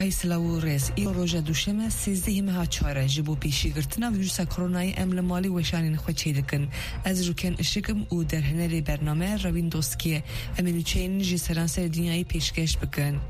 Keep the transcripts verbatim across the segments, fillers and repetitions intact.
ایسلاو رز ای روژه دوشمه سیزده ماه چهاره جبو پیشی گرتنا ویروس کرونای امل مالی وشانین خود چی دکن از روکن اشکم او در هنری برنامه روین دوستکیه امینو چین جی سرانسر دنیای پیشکش بکن.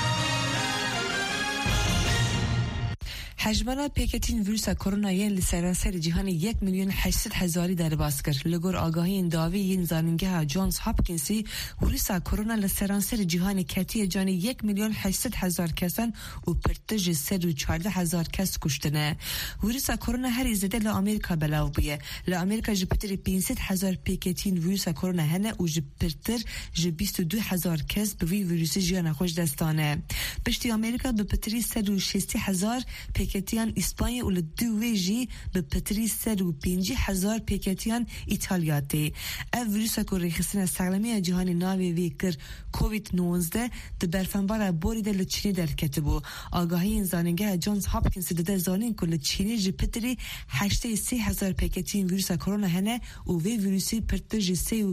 حجمنا پیکتین ویروس کرونا یه لسرانسر جهانی یک میلیون هشتصد هزاری در باز کرد. لگور آگاهی این داوی این زانینگه جانز هاپکینسی ویروس کرونا لسرانسر جهانی کتی جانی یک میلیون هشتصد هزار کسان و پرتج صد و چهارده هزار کس کشتنه. ویروس کرونا هر زده لآمریکا بلاو بیه. لآمریکا جپتر پانصد هزار پیکتین ویروس کرونا هنه و جپتر ج بیست و دو هزار کس به ویروس جهان خوش دستانه. پشتی آمریکا به پتری صد و شصت هزار پیکتیان اسپانیا و لدویجی به پتری صد و پنج هزار پیکتیان ایتالیا دی. او ویروس که ریخستن سالمی جهانی ناوی وی کر کووید نوزده ده برفنبار بوری ده لچینی در کتبو. آگاهی این زانینگه جانز هاپکینس ده زانین که لچینی جی پتری هشته سی هزار پیکتین ویروس کرونا هنه و وی ویروسی پرتج سی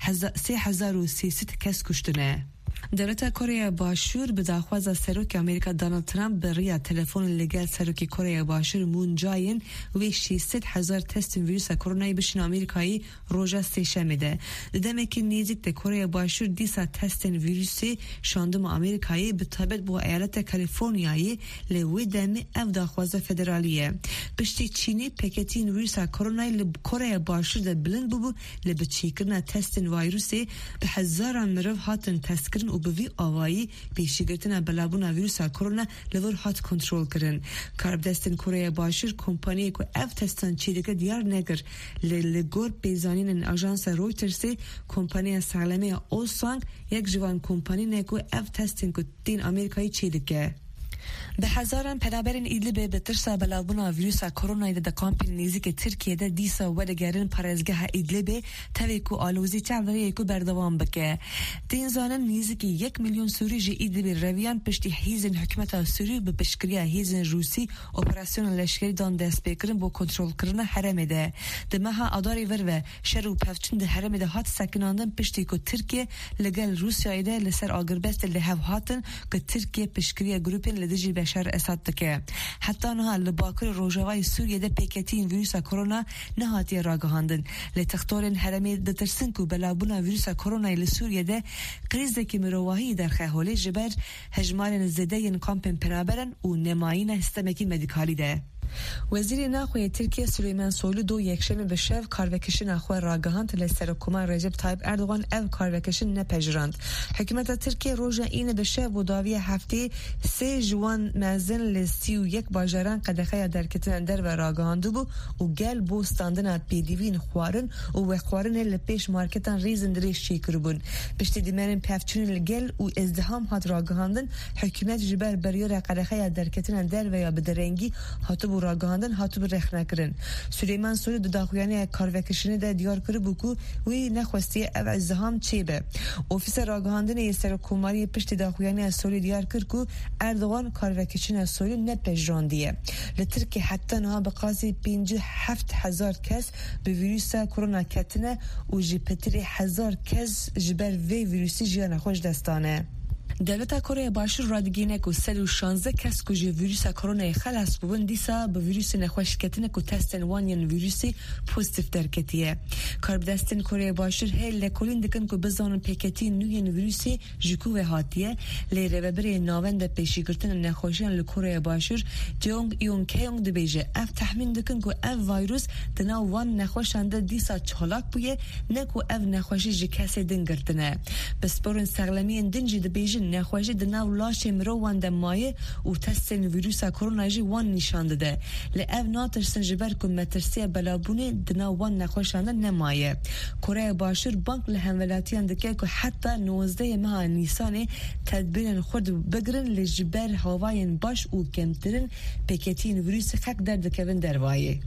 هزار و سیصد کس کشتنه. دولت کره باشور به داخواز سروک امریکا دونالد ترامپ برای تلفن لگل سروک کره باشور مون جاین و ششصد هزار تست ویروس کرونا بشن آمریکایی روزا سه‌شنبه ده. دمی که نیزک ده کره باشور دیسا تست ویروسی شاندم آمریکایی به تابع با ایالت کالیفرنیایی لوی دمی اف داخواز فدرالیه. پشتی چینی پکتین ویروس کرونا لب کره باشور ده بلند ببو لبچیکرنا تست ویروسی به هزاران مرو هاتن تست کرن و به وی آوایی پیشگیرتن بلابون ویروس کرونا لور هات کنترل کردن. کاربدستن کره باشور کمپانی که اف تستان چیدگه دیار نگر لگور بیزانین اژانس رویترز کمپانی سالمی اولسانگ یک جوان کمپانی نکو اف تستن که دین آمریکایی چیدگه. به هزاران پنابرین ایدلب به ترسا بلابونا ویروس کرونا ده کامپین نیزی ترکیه ده دیسا ودگرن پرزگاه ایدلب توی کو آلوزی چندری کو بردوام بکه. دین زانن نیزی که یک میلیون سوری جی ایدلب رویان پشتی هیزن حکمت سوری به پشکریه هیزن روسی اپراسیون لشکری دان دست بکرن با کنترل کردن حرم ده. ده مها اداری ور و شر و پفچن ده حرم ده هات سکناندن پشتی کو ترکیه لگل روسیه ده لسر آگربست ده هف هاتن که ترکیه پشکریه گروپین لدجی بشار اسد دکه. حتی نه لباکر روجاوی سوریه ده پیکتین ویروس کرونا نهاتی راگهاندن. لتختورن حرمی ده ترسنکو بلابونا ویروس کرونا لسوریه ده کریز که مرواهی در خهولی جبر هجمال زده ین کامپن پنابرن و نمایین هستمکی مدیکالی ده. وزیر نخوی ترکیه سلیمان سویلو دو یکشنبه به شب کاروکشی نخوی راگهاند لسر حکومت رجب طایب اردوغان او کاروکشی نپذیرند. حکومت ترکیه روز این به شب و داوی هفته سه جوان مزن لسی و یک باجران قدخه در کتن در و راگهاندو بو و گل بو ستاندن پیدیوین خوارن و و خوارن لپیش مارکتان ریزن دریش شیکر بون. پشتی دیمرین پفچون لگل و ازدهام هات راگهاندن حکومت جبر بریور قدخه در کتن در و یا بدرنگی هاتو راگهاندن هاتو بر رخ نکرن. سلیمان سوری دو داخویانی کاروکشنی ده دیار کرد بکو وی نخواستی او ازدهام چی به. اوفیس راگهاندن یسر کماری پشت داخویانی سوری دیار کرد که اردوغان کاروکشنی سوری نپذیراندیه. لترکی حتی نه به قاضی پنج هفت هزار کس به ویروس کرونا کتنه و جپتری هزار کس جبر وی ویروسی جیان خوش دستانه. دولت کره باشور رادگینه که صد و شانزده کس که ویروس کرونا خلاص بودن دیسا به ویروس نخوش کتنه که تستن وانین ویروسی پوزیتیف در کتیه. کاربدستن کره باشور هل لکولین دکن که بزنن پیکتی نوین ویروسی جکو و هاتیه لیره و بری ناوند پیشی گرتن نخوشیان لکره باشور جونگ یون کیونگ دبیجه اف تحمین دکن که اف ویروس دنا وان نخوشنده دیسا چالاک بویه نکو اف نخوشی جی کسی دنگرتنه. بس برون سغلمی دنجی دبیجه نخواهی دناو لاش مرو وند مایه و تستن ویروس کرونا جی وان نشان داده. لعب ناترسن جبر کن مترسیه بلابونه دناو وان نخوشانده نمایه. کره باشور بانک لحملاتیان دکه که حتی نوزده ماه نیسان تدبیر خود بگرن لجبر هواین باش و کمترین پیکتین ویروس خک در دکوین دروایه.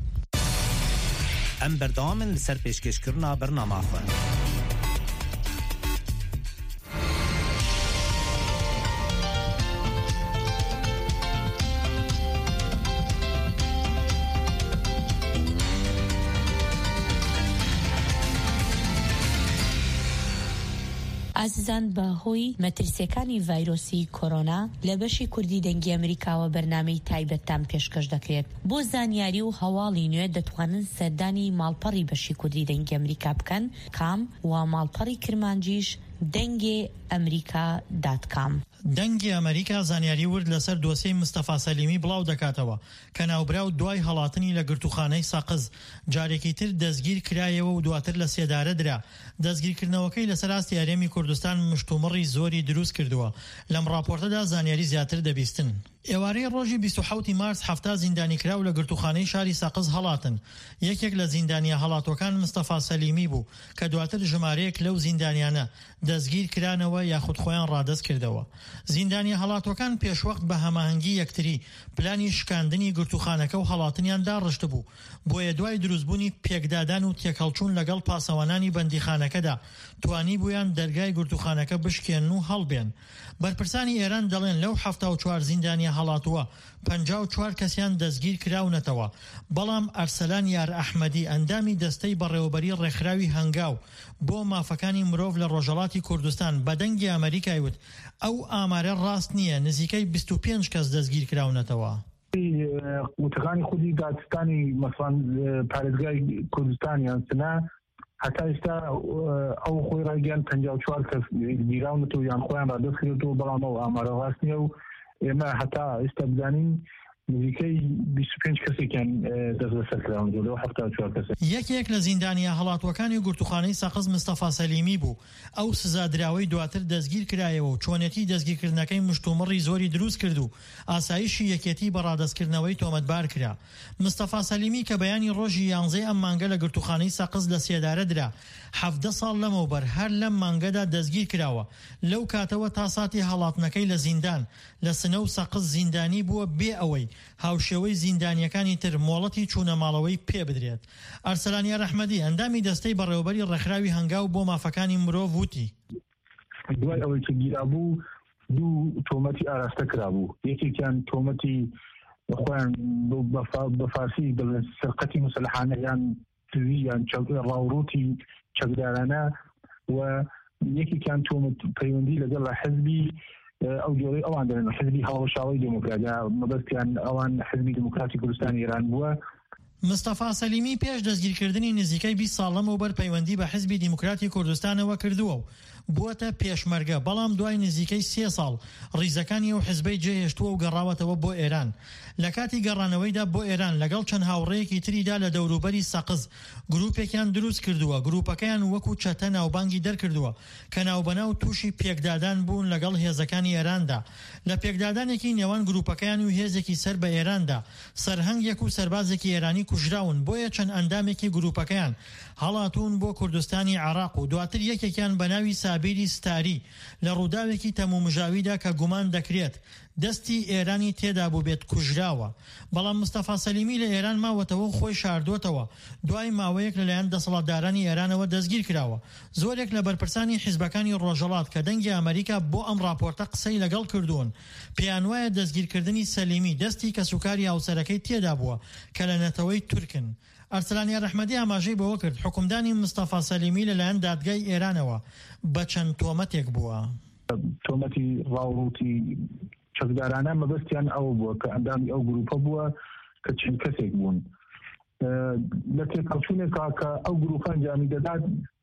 ام بردامن لسر پیشکش کرنا برنامه آخر. ئازیزان بەهۆی مەترسیەکانی ڤایرۆسی کۆرۆنا لە بەشی کوردی دەنگی ئەمریکاوە بەرنامەی تایبەتتان پێشکەش دەکرێت. بۆ زانیاری و هەواڵی نوێ دەتوانن سەردانی ماڵپەڕی بەشی کوردی دەنگی ئەمریکا بکەن، کام و ماڵپەڕی کرمانجیش دەنگی ئەمریکا دات کام. دەنگی ئەمریکا زانیاری ورد لەسەر دۆسیەی مستەفا سەلیمی بڵاو دەکاتەوە کە ناوبراو دوای هەڵاتنی لە گرتوخانەی ساقز جارێکی تر دەستگیر کرایەوە و دواتر لە سێدارە درا. دەستگیرکردنەوەکەی لەسەر ئاستی هەرێمی کوردستان مشتومڕی زۆری دروست کردووە. لەم راپۆرتەدا زانیاری زیاتر دەبیستن. ئێوارەی ڕۆژی بیست و حەوتی مارس هەفتا زیندانی کراو لە گرتوخانەی شاری ساقز هەڵاتن. یەکێک لە زیندانیە هەڵاتۆکان مستەفا سەلیمی بوو کە دواتر ژمارەیەک لەو زیندانیانە دەستگیر کرانەوە یاخود خۆیان ڕادەست کردەوە. زیندانیە هەڵاتۆکان پێشوەخت بە هەماهەنگی یەکتری پلانی شکاندنی گرتوخانەکە و هەڵاتنیان داڕشت بوو. بۆیە دوای دروستبوونی پێکدادان و تێکەڵچوون لەگەڵ پاسەوانانی بەندیخانەکەدا توانی بوویان دەرگای گرتوخانەکە بشکێن و هەڵبێن. بەرپرسانی ئێران دەڵێن لەو هەفتا و چوار زیندانیە هەڵاتووە پەنجا و چوار کەسیان دەستگیر کراونەتەوە. بەڵام ئەرسەلان یار ئەحمەدی ئەندامی دەستەی بەڕێوەبەری ڕێکخراوی هەنگاو بۆ مافەکانی مرۆڤ لە ڕۆژهەڵاتی کوردستان بە دەنگی ئەمریکای وت ئەو ئامارە ڕاست نییە، نزیکەی بیست و پێنج کەس دەستگیر کراونەتەوە. وتەکانی خودی دادستانی مەسڵان پارێزگای کوردستانیان سنا هەتا ئێستا ئەو خۆی ڕایگەیان پەنجا و چوار کەس گیراونەتەوە یان خۆیان ڕادەست کردەوە، بەڵام ئەو ئامارە ڕاست نییە و ئێمە هەتا ئێستا بزانین نزیکەی بیست و پێنج کەسێکیان دەست بەسەر کراونەتەوە لەو هەفتا و چوار کەسێک. یەکێک لە زیندانیە هەڵاتوەکانی گرتوخانەی ساقز مستەفا سەلیمی بوو. ئەو سزادراوەی دواتر دەستگیر کرایەوە و چۆنێتی دەستگیرکردنەکەی مشتومڕی زۆری دروست کرد و ئاسایشی یەکێتی بە ڕادەستکردنەوەی تۆمەتبار کرا. مستەفا سەلیمی کە بەیانی ڕۆژی یانزەی ئەم مانگە لە گرتوخانەی ساقز لە سێدارە درا حەڤدە ساڵ لەمەوبەر هەر لەم مانگەدا دەستگیر کراوە. لەو کاتەوە تا ساتی هەڵاتنەکەی لە زیندان لە سنە و ساقز زیندانی بووە بێ ئەوەی هاوشێوەی زیندانیەکانی تر مۆڵەتی چوونەماڵەوەی پێ بدرێت. ئەرسەلان یار ئەحمەدی ئەندامی دەستەی بەڕێوەبەری ڕێکخراوی هەنگاو بۆ مافەکانی مرۆڤ وتی دوای ئەوەی کە گیرابوو دوو تۆمەتی ئاراستە کرابوو. یەکێکیان تۆمەتی خۆیان بە فارسی دەڵێن سەرقەتی مسلحانە یان تزی یان ڕاوڕوتی چەکدارانە و یەکێکیان تۆمەت پەیوەندی لەگەڵ حزبی ئەو جۆرەی ئەوان دەڵێن حزبی هەڵەشاوی دموکراتیا مەبەستیان ئەوان حزبی دموکراتی کوردستانی ئێران بووە. مستەفا سەلیمی پێش دەستگیرکردنی نزیکەی بیست ساڵ لەمەوبەر پەیوەندی بە حزبی دیموکراتی کوردستانەوە کردووە و بووەتە پێشمەرگە، بەڵام دوای نزیکەی سێ ساڵ ڕیزەکانی ئەو حزبەی جێهێشتووە و گەڕاوەتەوە بۆ ئێران. لە کاتی گەڕانەوەیدا بۆ ئێران لەگەڵ چەند هاوڕێیەکی تریدا لە دەوروبەری سەقز گروپێکیان دروست کردووە. گروپەکەیان وەکو چەتە ناوبانگی دەرکردووە کە ناوبەناو تووشی پێکدادان بوون لەگەڵ هێزەکانی ئێراندا. لە پێکدادانێکی نێوان گروپەکەیان و هێزێکی سەر بە ئێراندا سەرهەنگێک و سەربازێکی ئێرانی کوژراون. بۆیە چەند ئەندامێکی گروپەکەیان هەڵاتون بۆ کوردستانی عێراق و دواتر یەکێکیان بە ناوی سابیری ستاری لە ڕووداوێکی تەمومژاویدا کە گومان دەکرێت دەستی ئێرانی تێدا بوو بێت کوژراوە. بەڵام مستەفا سەلیمی لە ئێران ماوەتەوە و خۆی شاردوتەوە. دوای ماوەیەک لەلایەن دەسەڵاتدارانی ئێرانەوە دەستگیر کراوە. زۆرێک لە بەرپرسانی حیزبەکانی ڕۆژهەڵات کە دەنگی ئەمریکا بۆ ئەم راپۆرتە قسەی لەگەڵ کردوون پێیان وایە دەستگیرکردنی سەلیمی دەستی کەسوکاری هاوسەرەکەی تێدا بووە کە لە نەتەوەی تورکن. ئەرسەلان یار ئەحمەدی ئاماژەی بەوە کرد حکومدانی مستەفا سەلیمی لەلایەن دادگای ئێرانەوە بە چەند تۆمەتێک بووە. تۆمەتی ڕاوڕوتی چەکدارانە مەبەستیان ئەوە بووە کە ئەندامی ئەو گروپە بووە کە چەند کەسێک بوون. لە تێکەڵچوونێکا کە ئەو گروپە ئەنجامی دەدات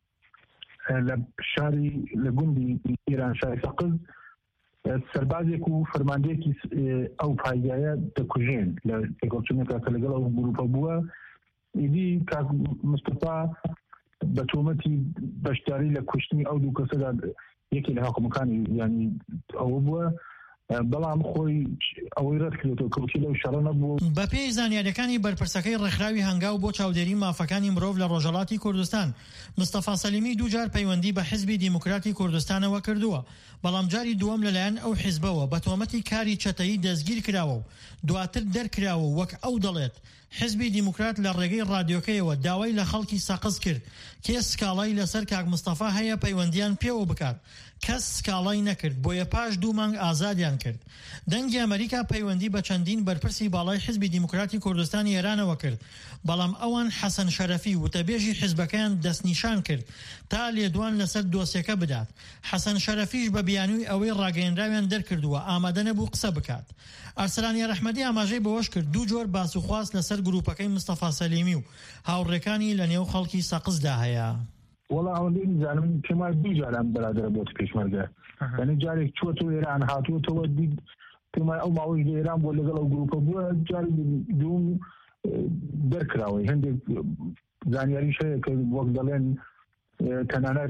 لە شاری لە گوندی ئێران شاری سەقز سەربازێک و فەرماندەیەکی ئەو پایگایە دەکوژێن لە تێکەڵچوونێکا کە لەگەڵ ئەو گروپە بووە. ئیدی کاک مستەفا بە تۆمەتی بەشداری لە کوشتنی ئەو دوو کەسەدا یەکی لە حکومەکانی یانی ئەوە بووە، بەڵام خۆی ئەوەی ڕەت کردێتەوە کەوتی لەو شەڕە نەبوو. بە پێی زانیاریەکانی بەرپرسەکەی ڕێکخراوی هەنگاو بۆ چاودێری مافەکانی مرۆڤ لە ڕۆژهەڵاتی کوردستان مستەفا سەلیمی دووجار پەیوەندی بە حیزبی دیموکراتی کوردستانەوە کردووە، بەڵام جاری دووەم لەلایەن ئەو حیزبەوە بە تۆمەتی کاری چەتەیی دەستگیر کراوە و دواتر دەرکراوە وەک ئەو دەڵێت حزبی دیموکرات لە ڕێگەی ڕادیۆکەیەوە داوای لە خەڵکی سەقز کرد کێ سکاڵای لەسەر کاک مستەفا هەیە پەیوەندیان پێوە بکات. کەس سکاڵای نەکرد، بۆیە پاش دوو مانگ ئازادیان سەربەیان کرد. دەنگی ئەمریکا پەیوەندی بە چەندین بەرپرسی باڵای حیزبی دیموکراتی کوردستانی ئێرانەوە کرد، بەڵام ئەوان حەسەن شەرەفی وتەبێژی حیزبەکەیان دەستنیشان کرد تا لێدوان لەسەر دۆسیەکە بدات. حەسەن شەرەفیش بە بیانووی ئەوەی ڕاگەیەنراویان دەرکردووە ئامادە نەبوو قسە بکات. ئەرسلان یارەحمەدی ئاماژەی بەوەش کرد دوو جۆر باسوخواست لەسەر گروپەکەی مستەفا سەلیمی و هاوڕێکانی لە نێو خەڵکی سەقزدا هەیە. وڵا ئەوەندەی نزانم پێما دوو جاران بەرادرە بۆت پێشمەرگە، یعنی جارێک چوەتەوە ئێران هاتووەتەوە دید پێما ئەو ماوەی لە ئێران بۆ لەگەڵ ئەو گروپە بووە، جاری دوم دەرکراوەی هەندێک زانیاریش هەیە کە وەک دەڵێن تەنانەت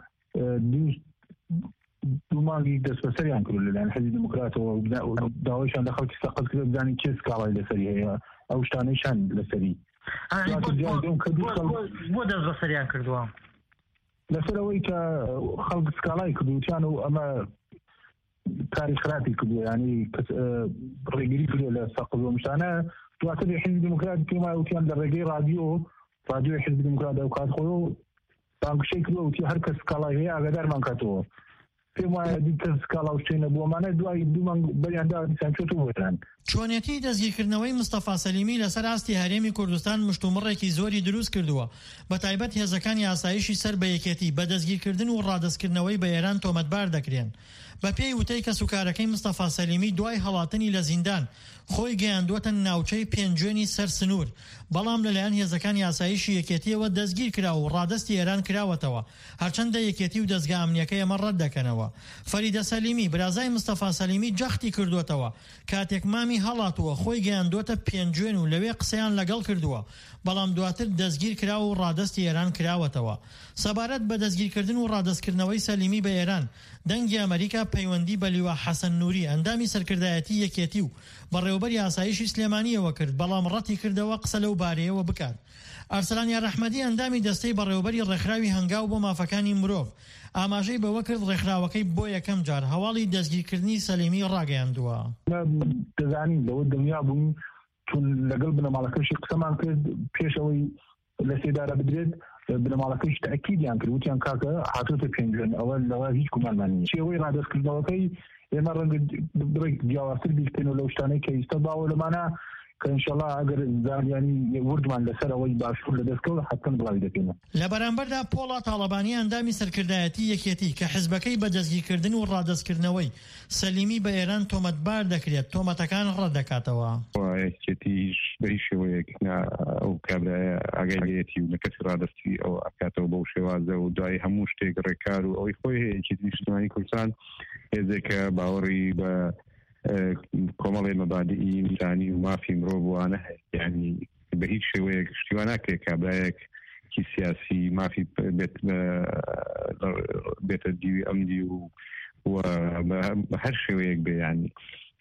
دوو مانگی دەست بەسەریان کرد لەلایەن حیزبی دیموکراتەوە، داوایشان لە خەڵکی سەقز کرد بزانین چێ سکاڵای لەسەری هەیە، ئەو شتانەیشان لەسەری بۆ دەست بەسەریان کردووە لەسەر ئەوەی کە خەڵک سکاڵای کردووتیان و ئەمە کاری خراپی کردووە، ینی ڕێگیری کردووە لە سەقز و مشتانە. دواتر حیزبی دیموکرات پێما وتیان لە ڕێگەی رادیۆ رادیۆ حیزبی دیموکرات ئەو کات خۆی و بانگشەی کردووە وتی هەر کەس سکاڵای هەیە ئاگادارمان کاتەوە. پێم وایە دیکە سکاڵا و شتێنە بووەمانە دوای دوو مانگ بەریاندا دیسان چۆتەوە وێران. چۆنێتی دەستگیرکردنەوەی مستەفا سەلیمی لەسەر ئاستی هەرێمی کوردستان مشتومڕێکی زۆری دروست کردووە، بە تایبەت هێزەکانی ئاسایشی سەر بە یەکێتی بە دەستگیرکردن و ڕادەستکردنەوەی بە ئێران تۆمەتبار دەکرێن. بە پێی وتەی کە سوکارەکەی مستەفا سەلیمی دوای هەڵاتنی لە زیندان خۆی گەیاندووەتە ناوچەی پێنجوێنی سەر سنوور، بەڵام لەلایەن هێزەکانی ئاسایشی یەکێتیەوە دەستگیر کراوە و ڕادەستی ئێران کراوەتەوە، هەرچەندە یەکێتی و دەستگا ئەمنیەکەی ئەمە ڕەت دەکەنەوە. فەریدە سەلیمی برازای مستەفا سەلیمی جەختی کردوێتەوە کاتێک مامی هەڵاتووە خۆی گەیاندووەتە پێنجوێن و لەوێ قسەیان لەگەڵ کردووە، بەڵام دواتر دەستگیر کراوە و ڕادەستی ئێران کراوەتەوە. سەبارەت بە دەستگیرکردن و ڕادەستکردنەوەی سەلیمی بە ئێران، دەنگی ئەمریکا پەیوەندی بە لیوا حەسەن نووری ئەندامی سەرکردایەتی یەکێتی و بەڕێوەبەری ئاسایشی سلێمانیەوە کرد، بەڵام ڕەتی کردەوە قسە لەو بارەیەوە بکات. ئەرسلان یارەحمەدی ئەندامی دەستەی بەڕێوەبەری ڕێکخراوی هەنگاو بۆ مافەکانی مرۆڤ ئاماژەی بەوە کرد ڕێکخراوەکەی بۆ یەکەم جار هەواڵی دەستگیرکردنی سەلیمی ڕاگەیاندووە. دەزانین لەوە دڵنیا بووین چون لەگەڵ بنەماڵەکەشی قسەمان کرد پێشەوەی لە سێدارە بدرێت، بنەماڵەکەش تەئکیدیان کرد وتیان کاکە هاتووەتە پێنجوێن، ئەوە لەوە هیچ گومانمان نییە. شێوەی ڕادەستکردنەوەکەی ئێمە ڕەنگە بڕێک جیاوازتر بیکەنەوە لەو شتانەی کە ئێستا باوە لەمانە کە ئینشەڵا ئەگەر زانیانی وردمان لەسەر ئەوەی باشوور لەدەستکەوت حتماً بڵاوی دەکەینەوە. لە بەرامبەردا پۆڵا تاڵەبانی ئەندامی سەرکردایەتی یەکێتی کە حیزبەکەی بە دەستگیرکردن و ڕادەستکردنەوەی سەلیمی بە ئێران تۆمەتبار دەکرێت، تۆمەتەکان ڕەت دەکاتەوە. یەکێتیش بەهی شێوەیەک ئەو کابرایە ئاگایەتی و نەکەسی ڕادەستی ئەو ئاکاتەوە بەو شێوازە و دوای هەموو شتێک ڕێکار و ئەوەی خۆی هەیە یەکێتی نیشتیمانی کوردستان هێزێکە باوەڕی بە کۆمەڵی مەبادئی ئینسانی و مافی مرۆڤ وانە هەیە، یعنی بە هیچ شێوەیەک شتیوان ناکرێت کابرایەکی سیاسی مافی بێتە دیوی ئەمنی و بە هەر شێوەیەک بێ، ینی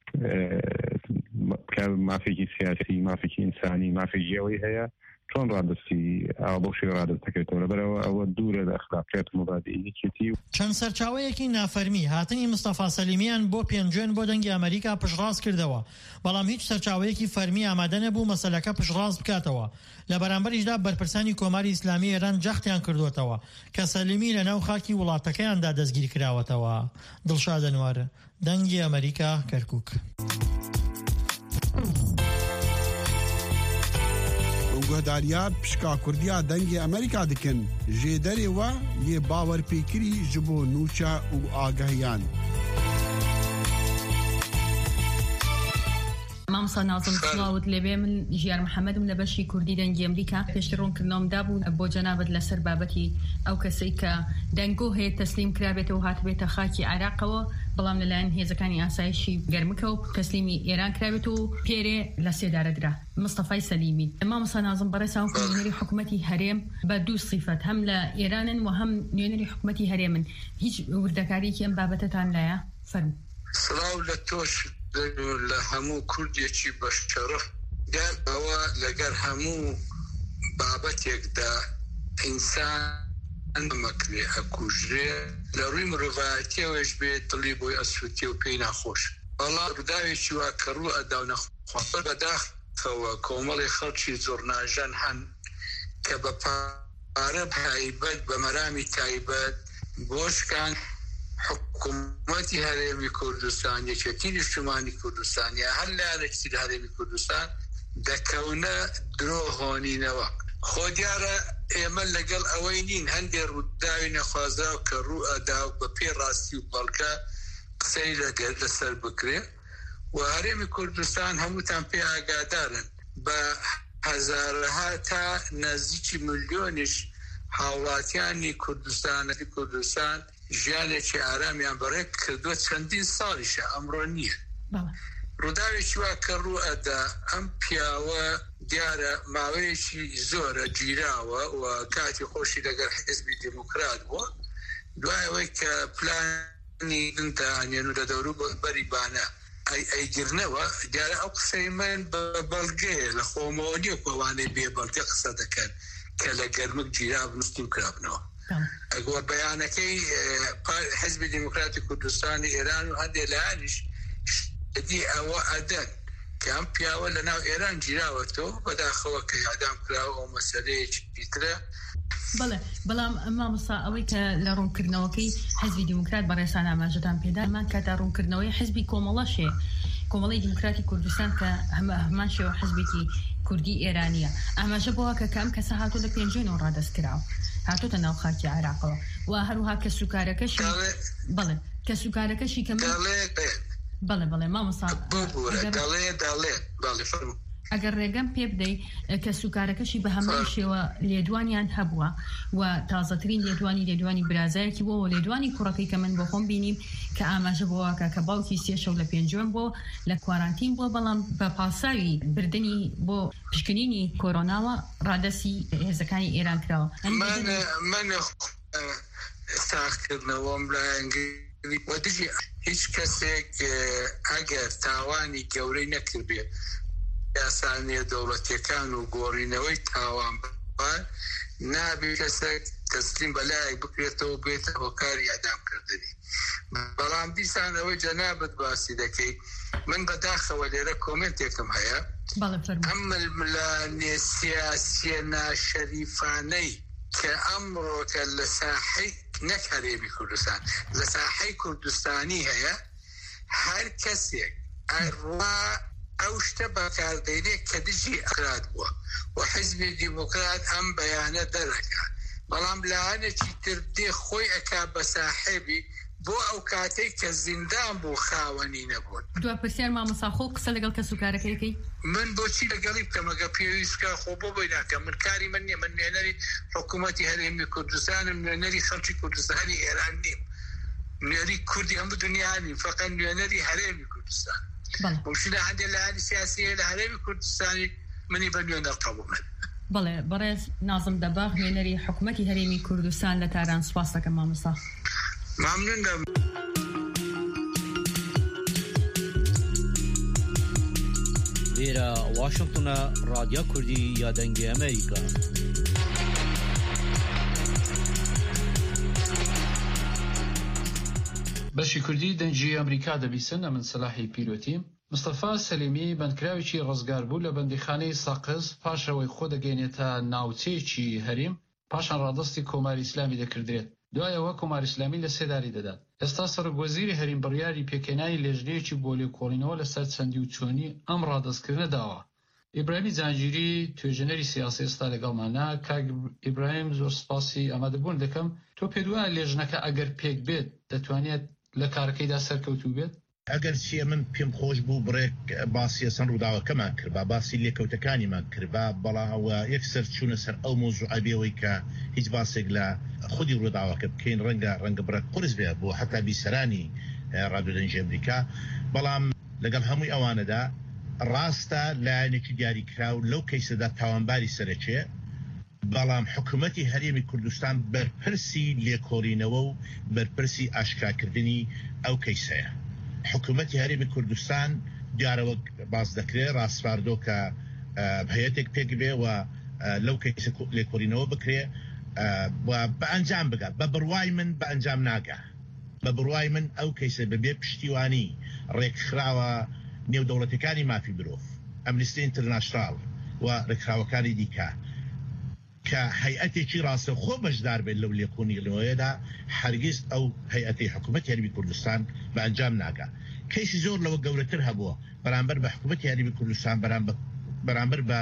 مافێکی سیاسی مافێکی ئینسانی مافێکی ئەوەی هەیە چۆن ڕادستی ئەو بۆ شێوە ڕادست دەکرێتەوە، لەبەرەوە ئەوە دوورە لە ئەخلاقیات و مەبادئی یەکێتی. چەند سەرچاوەیەکی نافەرمی هاتنی مستەفا سەلیمیان بۆ پێنجوێن بۆ دەنگی ئەمریکا پشتڕاست کردەوە، بەڵام هیچ سەرچاوەیەکی فەرمی ئامادە نەبوو مەسەلەکە پشتڕاست بکاتەوە. لە بەرامبەریشدا بەرپرسانی کۆماری ئیسلامی ئێران جەختیان کردوێتەوە کە سەلیمی لە ناو خاکی وڵاتەکەیاندا دەستگیر کراوەتەوە. دڵشاد ئەنوار، دەنگی ئەمریکا، کەرکووک. گۆداریار پشکا کوردیا دەنگی ئەمریکا دکن ژێ دەرێوە یێ باوەرپێکری ji بۆ نوچە و ئاگەهیان. مامۆستا نازم سڵاوت لێبێ، من ژیار محەممەدم لە بەشی کوردی دەنگی ئەمریکا. پێشتر ڕوونکردنەوەمدا بوو بۆ جەنابەت لەسەر بابەتی ئەو کەسەی کە دەنگۆ هەیە تەسلیم کرابێتەوە و هاتبێتە خاکی عێراقەوە، بەڵام لەلایەن هێزەکانی ئاسایشی گەرمکە و تەسلیمی ئێران کرابێت و پێرێ لە سێدارەدرا مستەفای سەلیمی. مامۆستا نازم بەڕێساون کە نوێنەری حکوومەتی هەرێم بە دوو صیفەت هەم لە ئێرانن و هەم نوێنەری حکوومەتی هەرێمن. هیچ وردەکارێکی ئەم بابەتەتان لایە؟ فەرموو. سڵاو لە تۆش لە هەموو کوردێکی بەشەرف گەر ئەوە لەگەر هەموو بابەتێکدا ئینسان مەکرێ ئەکوژرێ لە ڕووی مرۆڤایەتیەوەش بێت دڵی بۆی ئەسووتێ و پێی ناخۆش. بەڵام ڕووداوێکی وا کە ڕوو ئەدا و نەخۆشە بەداخەوە کۆمەڵی خەڵکی زۆرناژەن هەن کە بە پارە تایبەت بە مەرامی تایبەت بۆشکان حکوومەتی هەرێمی کوردستان یەکێتی نیشتمانی کوردستان یا هەر لایەنێکی هەرێمی کوردستان دەکەونە درۆ هۆنینەوە. خۆ دیارە ئێمە لەگەڵ ئەوەی نین هەندێک ڕووداوی نەخوازرا و کە ڕوو ئەدا و بە پێ ڕاستی و بەڵکە قسەی لەگەر لەسەر بکرێ و هەرێمی کوردستان هەمووتان پێ ئاگادارن بە هەزارەها تا نزیکی ملیۆنیش هاوڵاتیانی کوردستانەتی کوردستان ژیانێکی ئارامیان بەڕێک کردووە چەندین ساڵیشە ئەمڕۆ نییە. ڕووداوێکی وا کە ڕوو ئەدا ئەم پیاوە دیارە ماوەیەکی زۆرە گیراوە و کاتی خۆشی لەگەر حیزبی دموکرات بووە دوایەوەی کە پلانی دنتانێن و لە دەورو بەری بانە ئەیگرنەوە دیارە ئەو قسەی من بە بەڵگەیە لە خۆمەوە نیە کۆوانەی بێ بەڵگە قسە دەکەن کە لە گەرمک گیرا بنووستی و کرابنەوە. ئەگوە بەیانەکەی حیزبی دموکراتی کوردستانی ئێران و هەندێک لایەنیش دی ئەوە ئەدەن کە ئەم پیاوە لە ناو ئێران گیراوەتەوە بەداخەوە کە یادام کراوە ئەو مەسەلەیەکی پیترە. بەڵێ بەڵام مامۆستا ئەوەی کە لە ڕوونکردنەوەکەی حیزبی دموکرات بەڕێسان ئاماژەدان پێدا ئەمان کاتا ڕوونکردنەوەی حیزبی کۆمەڵەشێ کۆمەڵی دموکراتی کوردستان کە هەمان شێوە حیزبێکی کوردی ئێرانیە ئاماژە بۆەوە کە کام کەسە هاتوو لە پێنجێنەوە ڕادەستکراوە هاتوتە ناو خاکی عێراقەوە و هەروها کە سوکارەکەشی بڵێ کە سوکارەکەشی کە بەڵێ بەڵێ مامۆستا ئەگەر ڕێگەم پێ بدەی کە سوکارەکەشی بە هەموو شێوە لێدوانیان هەبووە و تازەترین لێدوانی لێدوانی برازایەکی بۆ و لێدوانی کوڕەکەی کە من بۆ خۆم بینیم کە ئاماژە بۆواکە کە باوکی سێ شەو لە پێنجۆم بۆ لە کوارانتین بۆ بەڵام بە پاساوی بردننی بۆ پشکنینی کۆرۆناوە ڕادەسی هێزەکانی ئێران کراوە. من ساختکردنەوەم لە وەدژی هیچ کەسێک ئەگەر تاوانی گەورەی نەکردبێت یاسانیە دەوڵەتیەکان و گۆڕینەوەی تاوان بان نابێت کەسێک تەسلیم بەلایەک بکرێتەوە بێتە هۆکاری ئەدامکردنی. بەڵام دیسانەوەی جەنابەت باسی دەکەی من بەداخەوە لێرە کۆمنتێکم هەیە ئەم ململانێ سیاسیە ناشەریفانەی کە ئەمڕۆکە لە ساحەی نەک هەرێمی کوردستان لە ساحەی کوردستانی هەیە هەر کەسێک ئەڕوا ئەو شتە بەکاردێنێک کە دژی ئەقرات بووە و حیزبی دیموکرات ئەم بەیانە دەرەکە بەڵام لایەنێکی تر دێ خۆی ئەکا بە ساحێبی بۆ ئەو کاتەی کە زیندان بوو خاوەنی نەبوون. دو پرسیار مامۆستا خۆ قسە لەگەڵ کە سوکارەکەیەکەی من بۆچی لەگەڵی بکەمەگە پێویستکە خۆ بۆ بۆی ناکەم من کاری من نییە من نوێنەری حکوومەتی هەرێمی کوردستانم نوێنەری خەڵکی کوردستانی ئێران نیم نوێنەری کوردی هەموو دنیانی فقط نوێنەری هەرێمی کوردستان بۆشیدا هەندێک لایەنی سیاسیە لە هەرێمی کوردستانی منی بە نوێنەر قبوڵن. بەڵێ بەڕێز نازم دەباغ نوێنەری حکوومەتی هەرێمی کوردستان لە تاران سوپاس دەکەم مامۆستا. ممنون دەم. لێرە واشنگتنە رادیۆ کوردی یا دەنگی ئەمریکا. بەشی کوردی دەنگی ئەمریکا دەبیسن ئەمن سەلاحی پیرۆتیم مستەفا سەلیمی بەندکراوێکی ڕزگار بوو لە بەندیخانەی ساقز پاشەوەی خۆ دەگەێنێتە ناوچەیەکی هەریم پاشان ڕادستی کۆماری ئیسلامی دەکردرێت دوایەوە کۆماری ئیسلامی لە سێداری دەدات. ئێستا سەرۆکوەزیری هەریم بڕیاری پێکێنانی لێژنەیەکی بۆ لێکۆڵینەوە لەسەر چەندی و چۆنی ئەم ڕادەستکردنە داوە. ئیبراهیمی جانگیری توێژەنەری سیاسی ئێستا لەگەڵمانە. کاک ئیبراهیم زۆر سپاسی ئامادەبوون دەکەم تۆ پێ وایە لێژنەکە ئەگەر پێک بێت دەتوانێت لە کارەکەیدا سەرکەوتوو بێت؟ ئەگەر چیە من پێم خۆش بوو بڕێک باسی ئەسەن ڕووداوەکەمان کرد با باسی لێکەوتەکانیمان کرد با بەڵاوە یەکسەر چوونە سەر ئەو مۆزوعە بێەوەی کە هیچ باسێک لە خودی ڕووداوەکە بکەین ڕەنگە ڕەنگە بڕێک قرس بێت بۆ حتا بیسەرانی ڕادیۆ دەنگی ئەمریکا. بەڵام لەگەڵ هەمووی ئەوانەدا ڕاستە لایەنێکی دیاریکراو لەو کەیسەدا تاوانباری سەرەکێ بەڵام حکوومەتی هەرێمی کوردستان بەرپرسی لێکۆڵینەوە و بەرپرسی ئاشکاکردنی ئەو کەیسەیە. حکوومەتی هەرێمی کوردستان دیارەوە باز دەکرێت ڕاستپاردۆ کە هەیەتێک پێک بێ و لەو کەیسە لێکۆڵینەوە بکرێ و بە ئەنجام بگات بە بڕوای من بە ئەنجام ناگا بە بڕوای من ئەو کەیسە بەبێ پشتیوانی ڕێکخراوە نێودەوڵەتەکانی مافی مرۆڤ ئەمنیستی ئینتەرناشناڵ و ڕێکخراوەکانی دیکە کە هەیئەتێکی ڕاستەوخۆ بەشدار بێت لەو لێکۆنیەوەیەدا هەرگیز ئەو هەیئەتی حکوومەتی هەرێمی کوردستان بە ئەنجام ناگا. کەیسی زۆر لەوە گەورەتر هەبووە بەرامبەر بە حکوومەتی هەرێمی کوردستان بەرامبەر بە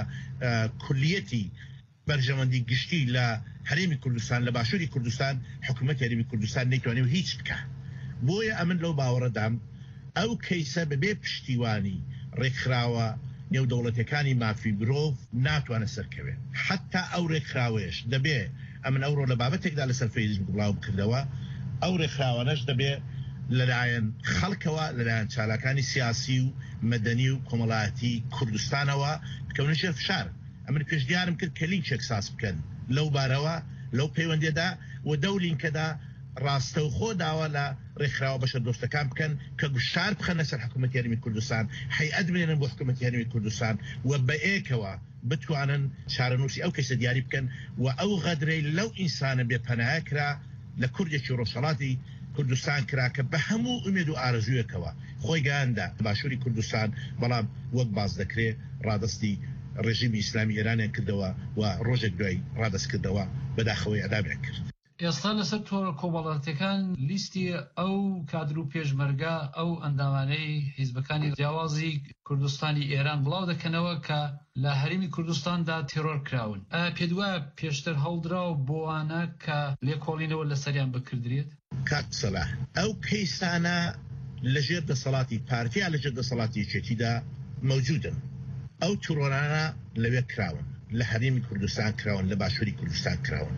کولیەتی بەرژەوەندی گشتی لە هەرێمی کوردستان لە باشووری کوردستان حکوومەتی هەرێمی کوردستان نەیتوانێت هیچ بکە. بۆیە ئەمن لەو باوەڕەدام ئەو کەیسە بەبێ پشتیوانی ڕێکخراوە نێودەوڵەتەکانی مافی مرۆڤ ناتوانە سەرکەوێت. حتا ئەو ڕێکخراوەیەش دەبێ ئەمن ئەوڕۆ لە بابەتێکدا لەسەر فەیسبوک بڵاو بکردەوە، ئەو ڕێکخراوانەش دەبێ لەلایەن خەڵکەوە لەلایەن چالاکانی سیاسی و مەدەنی و کۆمەڵایەتی کوردستانەوە بکەونە ژێر فشار. ئەمن پێشنیارم کرد کە لینکێک ساز بکەن لەو بارەوە لەو پەیوەندیەدا و دەو لینکەدا ڕاستە و خۆ داوا لە ڕێکخراوە بەشە دۆستەکان بکەن کە گوشار بخەنە سەر حکوومەتی هەرێمی کوردستان، هەیئەت بێنن بۆ حکوومەتی هەرێمی کوردستان و بە ئێکەوە بتوانن چارەنووسی ئەو کەسە دیاری بکەن و ئەو غەدرەی لەو ئینسانە بێپەناه کرا لە کوردێکی ڕۆژهەڵاتی کوردستان کرا کە بە هەموو ئومێد و ئارەزوویەکەوە خۆی گەیاندا باشووری کوردستان، بەڵام وەک باز دەکرێت ڕادستی ڕێژیمی ئیسلامی ئێرانیان کردەوە و ڕۆژێک دوای ڕادست کردەوە بەداخەوەی ئەدامیان کرد. ئێستا لەسەر تۆڕە کۆمەڵاتەکان لیستی ئەو کادر و پێشمەرگە ئەو ئەندامانەی حیزبەکانی جیاوازی کوردستانی ئێران بڵاو دەکەنەوە کە لە هەرێمی کوردستاندا تێرۆر کراون. پێت وایە پێشتر هەڵدراوە بۆوانە کە لێکۆڵینەوە لەسەریان بکردرێت؟ کات سەلاح ئەو کەیسانە لەژێر دەسەڵاتی پارتیا لەژێر دەسەڵاتی یەکێتیدا موجودن. ئەو تۆڕانە لەوێ کراون، لە هەرێمی کوردستان کراون، لە باشووری کوردستان کراون.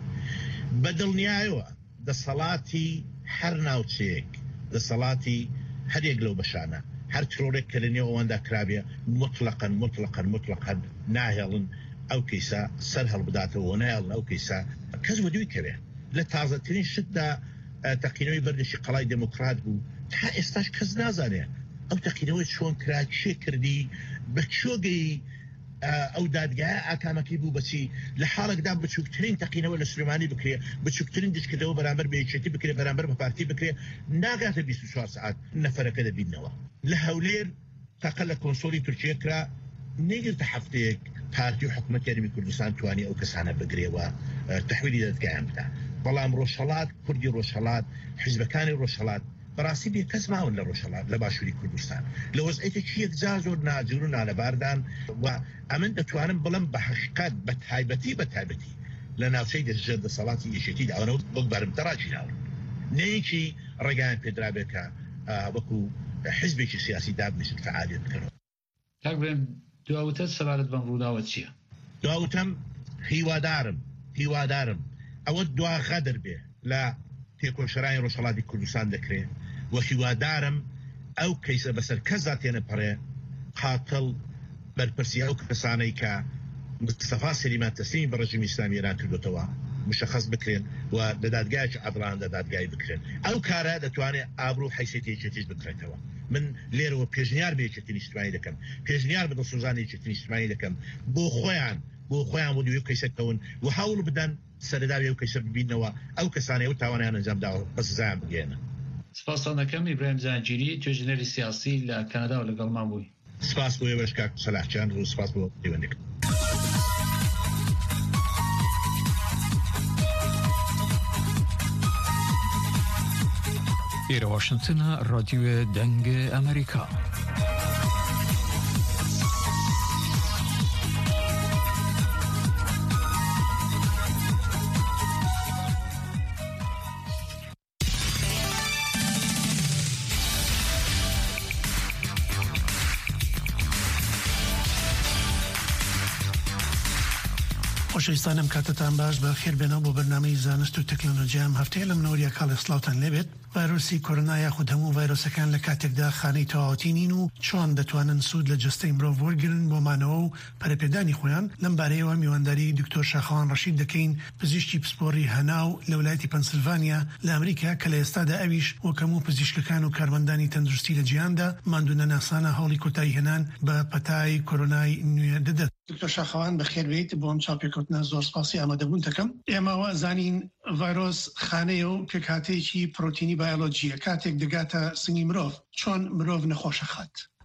بەدڵنیایەوە دەسەڵاتی هەر ناوچەیەک، دەسەڵاتی هەرێک لەو بەشانە، هەر ترۆرێک کە لە نێو ئەوەندا کرابێ مطلقاً مطلقاً مطلقاً ناهێڵن ئەو کەیسە سەر هەڵبداتەوە، نایڵن ئەو کەیسە کەس بە دووی کەوێ. لە تازەترین شتدا تەقینەوەی بەردەشی قەڵای دموکرات بوو، تا ئێستاش کەس نازانێ ئەو تەقینەوەی چۆن کرا، چێ کردی، بە چۆگەی ئەو دادگایە ئاکامەکەی بوو بەچی لە حاڵێکدا بچووکترین تەقینەوە لە سلێمانی بکرێ، بچووکترین دشکردەوە بەرامبەر بەیەکێتی بکرێ، بەرامبەر بە پارتی بکرێ، ناگاتە بیست و چوار ساعت نەفەرەکە دەبینەوە. لە هەولێر تاقە لە کۆنسۆلی تورکیە کرا، نەیگرتە هەفتەیەک پارتی و حکوومەتی هەرێمی کوردستان توانی ئەو کەسانە بگرێەوە تەحویلی دادگایان بدا. بەڵام ڕۆژهەڵات، کوردی ڕۆژهەڵات، حیزبەکانی ڕۆژهەڵات بەڕاستی بێ کەس ماون لە ڕۆژهەڵات لە باشووری کوردستان لە وەزعێتێکی یەکجار زۆر ناجور و نالەباردان، و ئەمن دەتوانم بڵم بە حەقیقەت بە تایبەتی بە تایبەتی لە ناوچەی دەژێر دەسەڵاتی یەکێتیدا ئەوەنەوە وەک بارمتەڕاکی ناون، نەیەکی ڕێگایان پێدرابێت کە وەکو حیزبێکی سیاسی دابنیشن فعالیت بکەنەوە. کاک برێم دواوتە سەبارەت بەم ڕووداوە چییە؟ دواوتەم هیوادارم هیوادارم ئەوە دوا غەدر بێ لە تێکۆشەرانی ڕۆژهەڵاتی کوردستان دەکرێت و هیوادارم ئەو کەیسە بەسەر کەسا تێنەپەڕێ قاتڵ بەرپرسی ئەو کەسانەی کە مستەفا سەلیمان تەسلیمی بە ڕێژیمی ئیسلامی ئێران کردوتەوە مشخص بکرێن و لە دادگایەکی عەدڵانە دادگای بکرێن. ئەو کارە دەتوانێت ئابڕوو حیسەتی یەکێتیش بکرێتەوە. من لێرەوە پێشنیار بە یەکێتی نیشتیمانی دەکەم، پێشنیار بە دڵسۆزانی یەکێتی نیشتیمانی دەکەم بۆ خۆیان بۆ خۆیان بۆ دوێ کەیسەکەون و هەوڵ بدەن سەرەداوی ئەو کەیسە ببینەوە، ئەو کەسانەی ئەو تاوانیان ئەنجام داوە بە سزایان بگێنن. سپاسان دەکەم ئیبراهیم جانگیری، توێژینەری سیاسی لە کەنەدا و لەگەڵمان بووی. سپاس بۆ ئێوەش کاک سەلاحجان و سپاس بۆ پەیوەندیکردن. ئێرە واشنگتنە ڕادیۆ دەنگە ئەمریکا. خۆشەویستانم کاتتان باش بە خێربێنەوە بۆ بەرنامەی زانست و تەکنۆلۆژیام هەفتەیە لە منەوەریە کاڵی سڵاوتان لێبێت. ڤایرۆسی کۆرۆنا یاخود هەموو ڤایرۆسەکان لە کاتێکدا خانەی تەواوەتی نین و چۆن دەتوانن سوود لە جستەی مرۆڤ وەرگرن بۆمانەوە و پەرەپێدانی خۆیان. لەم بارەیەوە میوانداری دکتۆر شاخەوان ڕەشید دەکەین، پزیشکی پسپۆڕی هەناو لە ویلایەتی پەنسیلڤانیا لە ئەمریکا کە لە ئێستادا ئەویش وەک هەموو پزیشکەکان و کارمەندانی تەندروستی لە جیهاندا ماندوونە ناسانە هەوڵی کۆتایی هێنان بە پەتای کۆرۆنای نوێ دەدەت. دکتۆر شاخەوان بەخێربێیت بۆم چاپێککەوتنە زۆر سپاسی ئامادەبوون دەکەم. ئێمەوە زانین ڤایرۆس خانەیە و کە کاتێکی پرۆتینی بایۆلۆجیە، کاتێک دەگاتە سنگی مرۆڤ چۆن مرۆڤ نەخۆشە خات.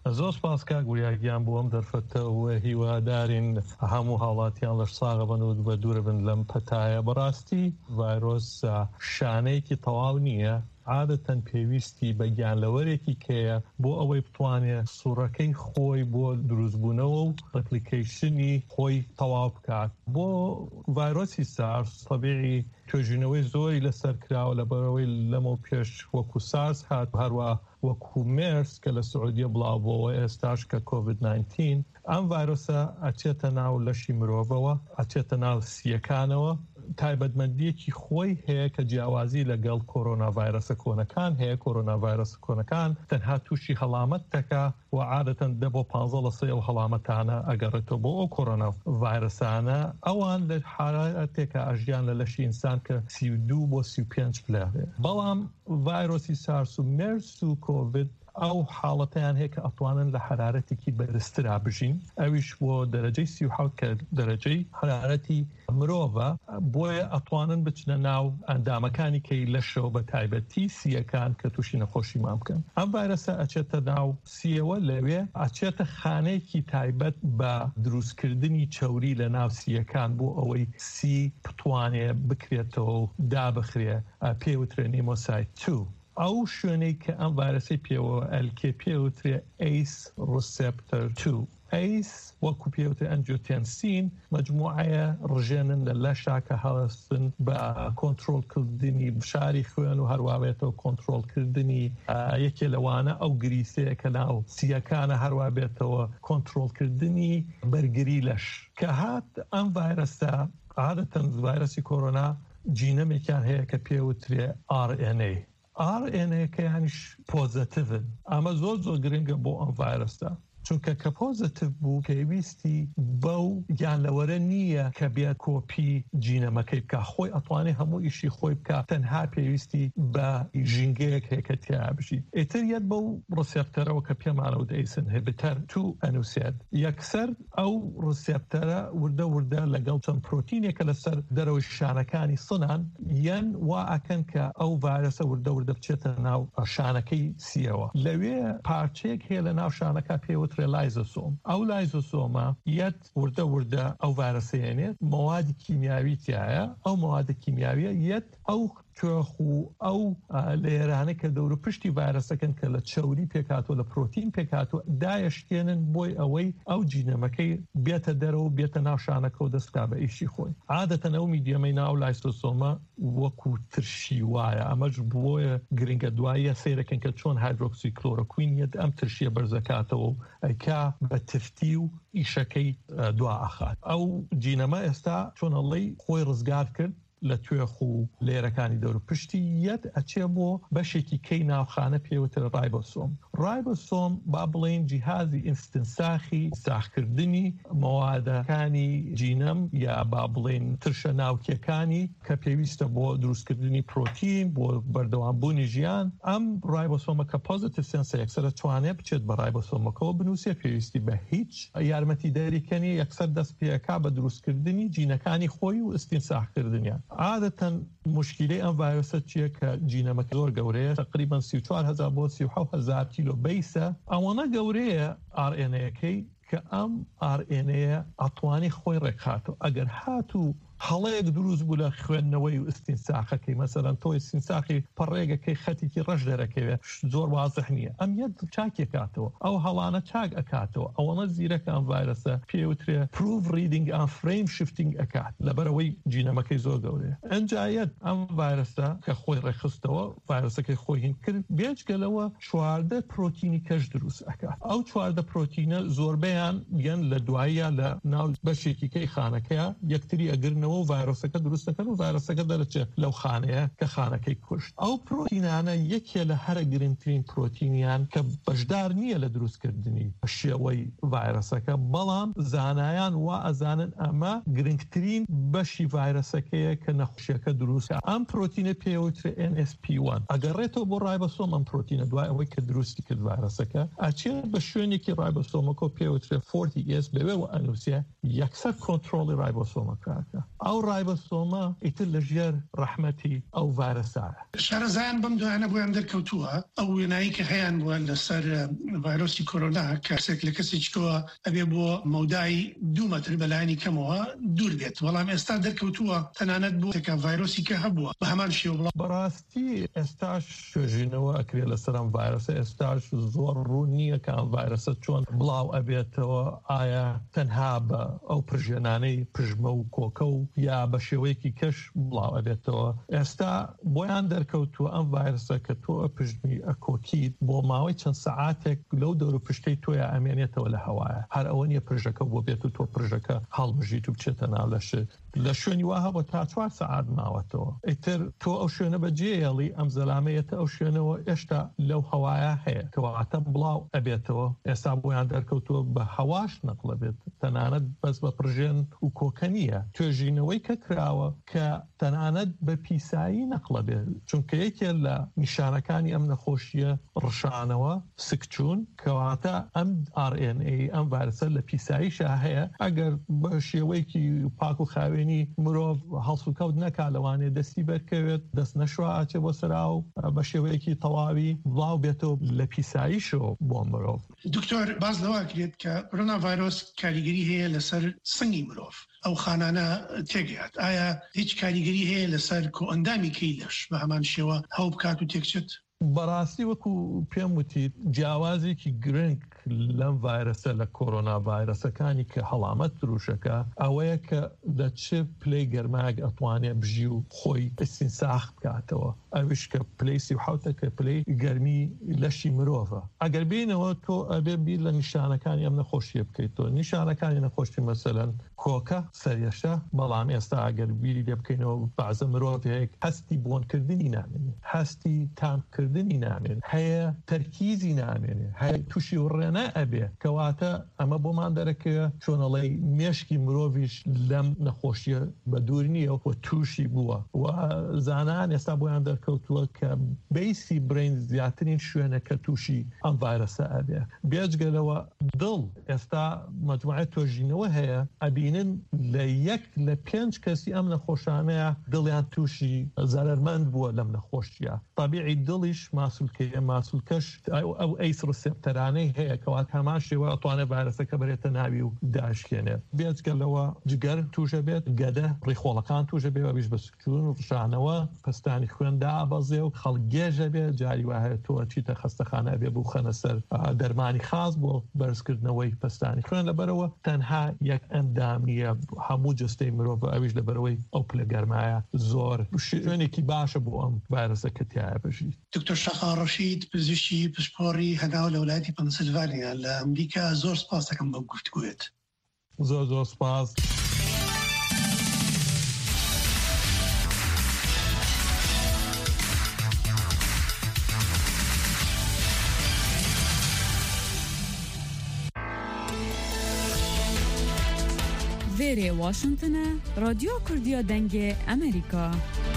زۆر سپاسکە گوریاگیان بۆم دەرفەتەوە هیوادارین هەموو هاوڵاتیان لەش ساغە بن و بە دوورە بن لەم پەتایە. بەڕاستی ڤایرۆس شانەیەکی تەواو نییە، عادەتەن پێویستی بە گیانلەوەرێکی کەیە بۆ ئەوەی بتوانێت سوورەکەی خۆی بۆ دروستبوونەوە و ڕپلیکیشنی خۆی تەواو بکات. بۆ ڤایرۆسی سارس تەبیعی توێژینەوەی زۆری لەسەر کراوە لەبەرەوەی لەمە پێش وەکو سارس هات، هەروە وەکو مێرس کە لە سعودیە بڵاوبەوە ئێستاش کە کۆڤید ناینتین. ئەم ڤایرۆسە ئەچێتە ناو لەشی مرۆڤەوە، ئەچێتە ناو سیەکانەوە. تایبەتمەندیەکی خۆی هەیە کە جیاوازی لەگەڵ کۆرۆنا ڤایرۆسە کۆنەکان هەیە. کۆرۆنا ڤایرۆسە کۆنەکان تەنها تووشی هەڵامەت دەکا و عادەتەن دە بۆ پانزە لە سێ و هەڵامەتانە ئەگەڕێتەوە بۆ ئەو کۆرۆنا ڤایرۆسانە. ئەوان لە حالەتێکە ئەژیان لە لەشی ئینسان کە سی و دوو بۆ سی و پێنج پلێ. بەڵام ڤایرۆسی سارس و مێرس و کۆڤید ئەو حاڵەتیان هەیە کە ئەتوانن لە حرارەتێکی بەرزترا بژین، ئەویش بۆ دەرەجەی سی و حەوت کە دەرەجەی حرارەتی مرۆڤە، بۆیە ئەتوانن بچنە ناو ئەندامەکانی کەی لەشەوە بە تایبەتی سیەکان کە تووشی نەخۆشی مان بکەن. ئەم ڤایرۆسە ئەچێتە ناو سیەوە، لەوێ ئەچێتە خانەیەکی تایبەت بە دروستکردنی چەوری لە ناو سیەکان بۆ ئەوەی سی بتوانێ بکرێتەوە و دابخرێ، پێوترێ نیمۆسایت دوو. ئەو شوێنەی کە ئەم ڤایرۆسی پێوە ئەلکێ پێوترێ ئەیس ڕسپتۆر دوو. ئەیس وەکو پێوترێ ئەنجیۆتێنسین مەجموعەیە ڕژێنن لە لەشا کە هەڵستن بە کۆنتڕۆڵکردنی بشاری خوێن و هەروابێتەوە کۆنتڕۆڵکردنی یەکێ لەوانە ئەو گریسەیە کە ناو سیەکانە، هەروە بێتەوە کۆنتڕۆڵکردنی بەرگری لەش. کە هات ئەم ڤایرۆسە عادەتەن ڤایرۆسی کۆرۆنا جینەمێکیان هەیە کە پێوترێ ئار ئێن ئێ. ئار ئێن ئێ کە یانیش پۆزەتیڤن. ئەمە زۆر زۆر گرنگە بۆ ئەم ڤایرۆسە، چونکە کە پۆزەتیڤ بوو پێویستی بەو گیانلەوەرە نییە کە بێت کۆپی جینەمەکەی بکە، خۆی ئەتوانێت هەموو ئیشی خۆی بکە، تەنها پێویستی بە ژینگەیەک هەیە کە تیا بژی. ئیتر یەت بەو ڕسێپتەرەوە کە پێمانەوە دەیسن ئینهیبیتەر تو ئەنووسێت. یەکسەر ئەو ڕسێپتەرە وردە وردە لەگەڵ چەند پرۆتینێکە لەسەر دەرەوەی شانەکانی سنان یەن وا ئەکەن کە ئەو ڤایرۆسە وردە وردە بچێتە ناو شانەکەی سیەوە. لەوێ پارچەیەک هەیە لە ناو شانەکە پێوت لایزۆسۆم. ئەو لایزۆسۆمە یەت وردە وردە ئەو ڤایرۆسەیەنێت، مەوادی کیمیاوی تایە. ئەو مەوادە کیمیاویە یەت ئەو توێخ و ئەو لێرانە کە دەورە پشتی ڤایرۆسەکەن کە لە چەوری پێکاتوە لە پرۆتین پێکاتوە دایەشتێنن بۆی ئەوەی ئەو جینەمەکەی بێتە دەرەوە بێتە ناو شانەکە و دەستکا بە ئیشی خۆی. عادەتەن ئەو میدیەمەی ناو لایزۆسۆمە وەکو ترشی وایە. ئەمەش بۆیە گرنگە دواییە سیرەکەن کە چۆن هایدرۆکسی کلۆرۆکوین ئەم ترشیە بەرزەکاتەوە و ئەیکا بە تفتی و ئیشەکەی دوا ئەخات. ئەو جینەمە ئێستا چۆن ئەڵێی خۆی ڕزگار کرد لە توێخ و لێرەکانی دەور پشتی یەت ئەچێ بۆ بەشێکی کەی ناوخانە پێوتر ڕایبۆسۆم. ڕایبۆسۆم با بڵێن جیهازی ئینستنساخی ساخکردنی مەوادەکانی جینەم یا با بڵێن ترشە ناوکیەکانی کە پێویستە بۆ دروستکردنی پرۆتین بۆ بەردەوامبوونی ژیان. ئەم ڕایبۆسۆمە کە پۆزیتیڤ سێنسە یەکسەرە توانێت بچێت بە ڕایبۆسۆمەکەەوە بنووسێ، پێویستی بە هیچ یارمەتی دەریکەنی یەکسەر دەست پێەکا بە دروستکردنی جینەکانی خۆی و ئستینساخکردنیان. عادەتەن مشکلەی ئەم ڤایرۆسە چییە کە جینەمەکە زۆر گەورەیە، تقریبان سی و چوار هەزار بۆ سی و حەوت هەزار کیلۆ بیسە. ئەوەنە گەورەیە ئار ئێن ئێەکەی کە ئەم ئار ئێن ئێ ئەتوانی خۆی ڕێکخاتەوە. ئەگەر هاتوو هەڵەیەک دروست بوو لە خوێندنەوەی و ئستینساخەکەی، مەسەرەن تۆی ئستینساخی پەڕێگەکەی خەتێکی ڕەش دەرەکەوێت زۆر وازح نییە، ئەم یەک چاکێکاتەوە، ئەو هەڵانە چاک ئەکاتەوە. ئەوەنە زیرەکە ئەم ڤایرۆسە پێوترێ پروف ریدینگ ئەن فریم شفتینگ ئەکات لەبەرەوەی جینەمەکەی زۆر گەورەیە. ئەنجایەت ئەم ڤایرۆسە کە خۆی ڕێخستەوە، ڤایرۆسەکەی خۆی هین کرد، بێجگەلەوە چواردە پرۆتینی کەش دروست ئەکات. ئەو چواردە پرۆتینە زۆربەیان یەن لە دواییە لە ناو بەشێکی کەی خانەکەیە یەکتری ئەگرنەوە و ڤایرۆسەکە دروست دەکەن و ڤایرۆسەکە دەرەچێت لەو خانەیە کە خانەکەی کوشت. ئەو پرۆتینانە یەکێ لە هەرە گرنگترین پرۆتینیان کە بەشدار نییە لە دروستکردنی شێوەی ڤایرۆسەکە، بەڵام زانایان وا ئەزانن ئەمە گرنگترین بەشی ڤایرۆسەکەیە کە نەخۆشیەکە دروستە. ئەم پرۆتینە پێوترێ ئێن ئێس پی وان. ئەگەڕێتەوە بۆ ڕایبۆسۆم ئەم پرۆتینە دوای ئەوەی کە دروستی کرد ڤایرۆسەکە، ئەچێت بە شوێنێکی ڕایبۆسۆمەکە پێوترێ فۆرتی ئێس بەوێ و ئەنووسێ یەکسەر کۆنتڕۆڵی ڕایبۆسۆمەکەکە. ئەو ڕایبەستۆمە ئیتر لە ژێر ڕەحمەتی ئەو ڤایرۆسایە. شارەزایان بەم دوایانە بۆیان دەرکەوتووە ئەو وێنایی کە هەیەیان بووە لەسەر ڤایرۆسی کۆرۆنا کەسێک لە کەسێکەوە ئەبێ بۆ مەودای دوو مەتر بەلایانی کەمەوە دوور بێت، بەڵام ئێستا دەرکەوتووە تەنانەت بۆ تێکە ڤایرۆسی کە هەبووە بە هەمان شێوە. بەڕاستی ئێستاش شوێژینەوە ئەکرێت لەسەر ئەم ڤایرۆسە، ئێستاش زۆر ڕوو نییە کە ئەم ڤایرۆسە چۆن بڵاو ئەبێتەوە، ئایا تەنها بە ئەو پرژێنانەی پژمە و کۆکە و یا بە شێوەیەکی کەش بڵاو ئەبێتەوە. ئێستا بۆیان دەرکەوتووە ئەم ڤایرۆسە کە تۆ پژمی ئەکۆکیت بۆ ماوەی چەند سەعاتێک لەو دەور و پشتەی تۆیە ئەمێنێتەوە لە هەوایە، هەر ئەوە نیە پرژەکە بۆ بێت و تۆ پرژەکە هەڵبژیت و بچێتە ناو لەشت لە شوێنی واه بۆ تا چوار سەعات ماوەتەوە. ئیتر تۆ ئەو شوێنە بەجێهێڵی ئەم زەلامەیەتە ئەو شوێنەوە ئێشتا لەو هەوایە هەیە کەواتە بڵاو ئەبێتەوە. ئێستا بۆیان دەرکەوتووە بە هەواش نەقڵە بێت، تەنانەت بەس بە پرژێن و کۆکە نییە. توێژینەوەی کە کراوە کە تەنانەت بە پیسایی نەقڵە بێت، چونکە یەکێ لە نیشانەکانی ئەم نەخۆشیە ڕشانەوە سکچوون، کەواتە ئەم ئار ئێن ئێ ئەم ڤایرۆسە لە پیساییشە هەیە. ئەگەر بە شێوەیەکی پاک و خاوێنی مرۆڤ هەڵس و کەوت نەکا لەوانێ دەستی بەرکەوێت، دەست نەشوە ئاچێ بۆ سەرا و بە شێوەیەکی تەواوی بڵاو بێتەوە لە پیساییشەوە بۆ مرۆڤ. دکتۆر باز لەوە کرێت کە کۆرۆنا ڤایرۆس کاریگەری هەیە لەسەر سنگی مرۆڤ، ئەو خانانە تێگەات، ئایا هیچ کاریگەری هەیە لەسەر کۆ ئەندامی کەیلەش بە هەمان شێوە هەو بکات و تێکچێت؟ بەڕاستی وەکو پێم وتی جیاوازێکی گرنگ لەم ڤایرۆسە لە کۆرۆنا ڤایرۆسەکانی کە هەڵامەت دروشەکە ئەوەیە کە لە چ پلەی گەرمایەک ئەتوانێت بژی و خۆی ئستینساخ بکاتەوە، ئەوش کە پلەی سی و حەوتە کە پلەی گەرمی لەشی مرۆڤە. ئەگەر بینەوە تۆ ئەبێ بیر لە نیشانەکانی ئەم نەخۆشیە بکەیتەوە. نیشانەکانی نەخۆشی مەسەلەن کۆکە سەریەشە، بەڵام ئێستا ئەگەر بیری لێ بکەینەوە بەعزە مرۆڤ هەیە هەستی بۆنکردنی نامێنێ، هەستی تامکردنی نامێن، هەیە تەرکیزی نامێنێ، هەیە تووشی وڕێنە ئەبێ، کەواتە ئەمە بۆمان دەرەکەوە چۆنەڵی مێشکی مرۆڤیش لەم نەخۆشیە بە دوور نییە و تووشی بووە. و زانان ئێستا بۆیان دەرکەوتووە کە بیسی برین زیاترین شوێنە کە تووشی ئەم ڤایرۆسە ئەبێ. بێجگەلەوە دڵ ئێستا مەجموعەت تۆژینەوە هەیە ئەبینن لە یەک لە پێنج کەسی ئەم نەخۆشانەیە دڵیان تووشی زەرەرمەند بووە لەم نەخۆشیە. طبیعی دڵیش ماسوولکەیە، ماسوولکەش ئەو ئەیس ڕسێپتەرانەی هەیە کەوات هەمان شێوە ئەتوانێت ڤایرۆسەکە بەرێتە ناوی و داشکێنێت. بێجگەلەوە جگەر تووشە بێت، گەدە ڕیخۆڵەکان تووشە بێ، بیش بە سکوون و ڕشانەوە پستانی خوێندا ئابەزێ و خەڵگێژە بێت، جاری وایە تۆ چیتە خەستەخانە ئەبێ بوو خەنە سەر دەرمانی خاص بۆ بەرزکردنەوەی پستانی خوێن. لەبەرەوە تەنها یەک ئەندامیە هەموو جستەی مرۆڤ، ئەویش لەبەرەوەی ئەو پلە گەرمایە زۆر شوێنێکی باشە بۆ ئەم ڤایرۆسەکە تایە بژیت. دکتۆر شەقا ڕەشید پزیشکی پشتپۆڕی هەناو لە وڵاتی پەنسیلڤانیا لە ئەمریکا، زۆر سپاس دەکەم بەم گفتگوێت. زۆر زۆر سپاس. وێرێ واشنگتنە، رادیۆ کوردیە دەنگێ ئەمریکا.